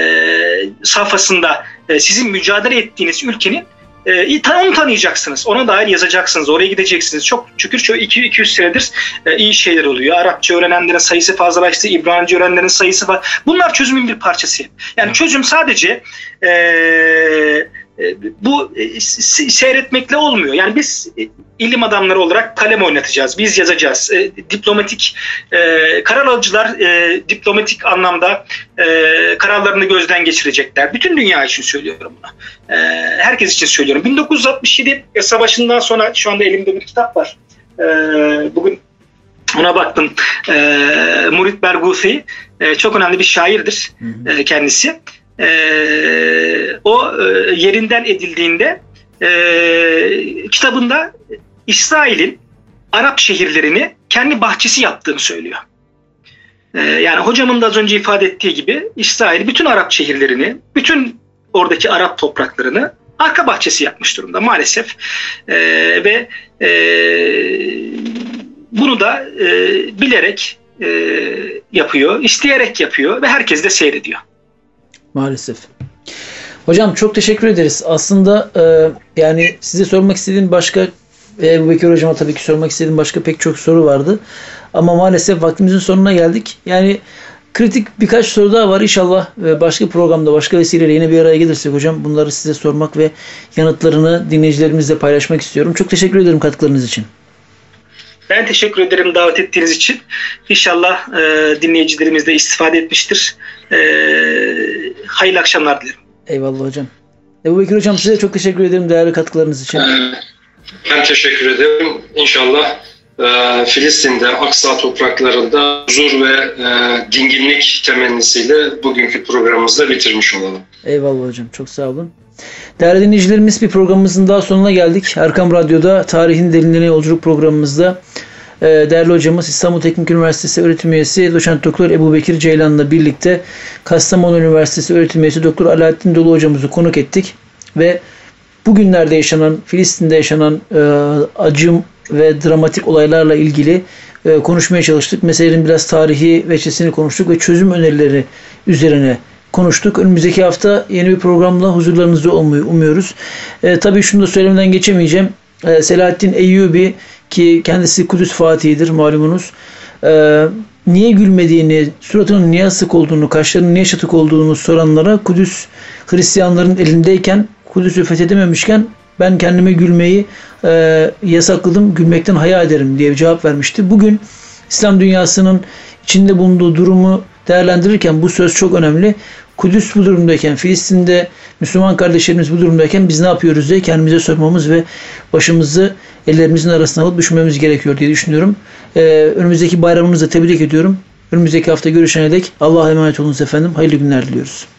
safhasında e, sizin mücadele ettiğiniz ülkenin e, onu tanıyacaksınız. Ona dair yazacaksınız. Oraya gideceksiniz. Çok şükür çok iki yüz senedir e, iyi şeyler oluyor. Arapça öğrenenlerin sayısı fazlalaştı. İbranice öğrenenlerin sayısı var. Bunlar çözümün bir parçası. Yani çözüm sadece e, e, bu e, seyretmekle olmuyor. Yani biz e, ilim adamları olarak kalem oynatacağız. Biz yazacağız. E, diplomatik e, karar alıcılar e, diplomatik anlamda e, kararlarını gözden geçirecekler. Bütün dünya için söylüyorum bunu. E, herkes için söylüyorum. bin dokuz yüz altmış yedi Savaşı'ndan sonra şu anda elimde bir kitap var. E, bugün ona baktım. E, Murit Berguthi e, çok önemli bir şairdir e, kendisi. E, o e, yerinden edildiğinde e, kitabında İsrail'in Arap şehirlerini kendi bahçesi yaptığını söylüyor. Ee, yani hocamın da az önce ifade ettiği gibi İsrail bütün Arap şehirlerini, bütün oradaki Arap topraklarını arka bahçesi yapmış durumda maalesef. Ee, ve e, bunu da e, bilerek e, yapıyor, isteyerek yapıyor ve herkes de seyrediyor. Maalesef. Hocam çok teşekkür ederiz. Aslında e, yani size sormak istediğim başka Ebu Bekir hocama tabii ki sormak istediğim başka pek çok soru vardı. Ama maalesef vaktimizin sonuna geldik. Yani kritik birkaç soru daha var. İnşallah başka programda, başka vesileyle yine bir araya gelirsek hocam bunları size sormak ve yanıtlarını dinleyicilerimizle paylaşmak istiyorum. Çok teşekkür ederim katkılarınız için. Ben teşekkür ederim davet ettiğiniz için. İnşallah e, dinleyicilerimiz de istifade etmiştir. E, hayırlı akşamlar dilerim. Eyvallah hocam. Ebu Bekir hocam size çok teşekkür ederim değerli katkılarınız için. Ben teşekkür ederim. İnşallah e, Filistin'de, Aksa topraklarında huzur ve e, dinginlik temennisiyle bugünkü programımızı da bitirmiş olalım. Eyvallah hocam. Çok sağ olun. Değerli dinleyicilerimiz bir programımızın daha sonuna geldik. Erkam Radyo'da Tarihin Derinliğine Yolculuk programımızda e, değerli hocamız İstanbul Teknik Üniversitesi öğretim üyesi Doçent Doktor Ebu Bekir Ceylan'la birlikte Kastamonu Üniversitesi öğretim üyesi Doktor Alaaddin Dolu hocamızı konuk ettik ve bugünlerde yaşanan, Filistin'de yaşanan e, acım ve dramatik olaylarla ilgili e, konuşmaya çalıştık. Meselenin biraz tarihi veçesini konuştuk ve çözüm önerileri üzerine konuştuk. Önümüzdeki hafta yeni bir programla huzurlarınızda olmayı umuyoruz. E, tabii şunu da söylemeden geçemeyeceğim. e, Selahaddin Eyyubi, ki kendisi Kudüs Fatihidir malumunuz, e, niye gülmediğini, suratının niye asık olduğunu, kaşlarının niye çatık olduğunu soranlara, Kudüs Hristiyanların elindeyken, Kudüs'ü fethedememişken ben kendime gülmeyi e, yasakladım, gülmekten haya ederim diye cevap vermişti. Bugün İslam dünyasının içinde bulunduğu durumu değerlendirirken bu söz çok önemli. Kudüs bu durumdayken, Filistin'de Müslüman kardeşlerimiz bu durumdayken biz ne yapıyoruz diye kendimize sormamız ve başımızı ellerimizin arasına alıp düşünmemiz gerekiyor diye düşünüyorum. Ee, önümüzdeki bayramımızı tebrik ediyorum. Önümüzdeki hafta görüşene dek Allah'a emanet olunuz efendim. Hayırlı günler diliyoruz.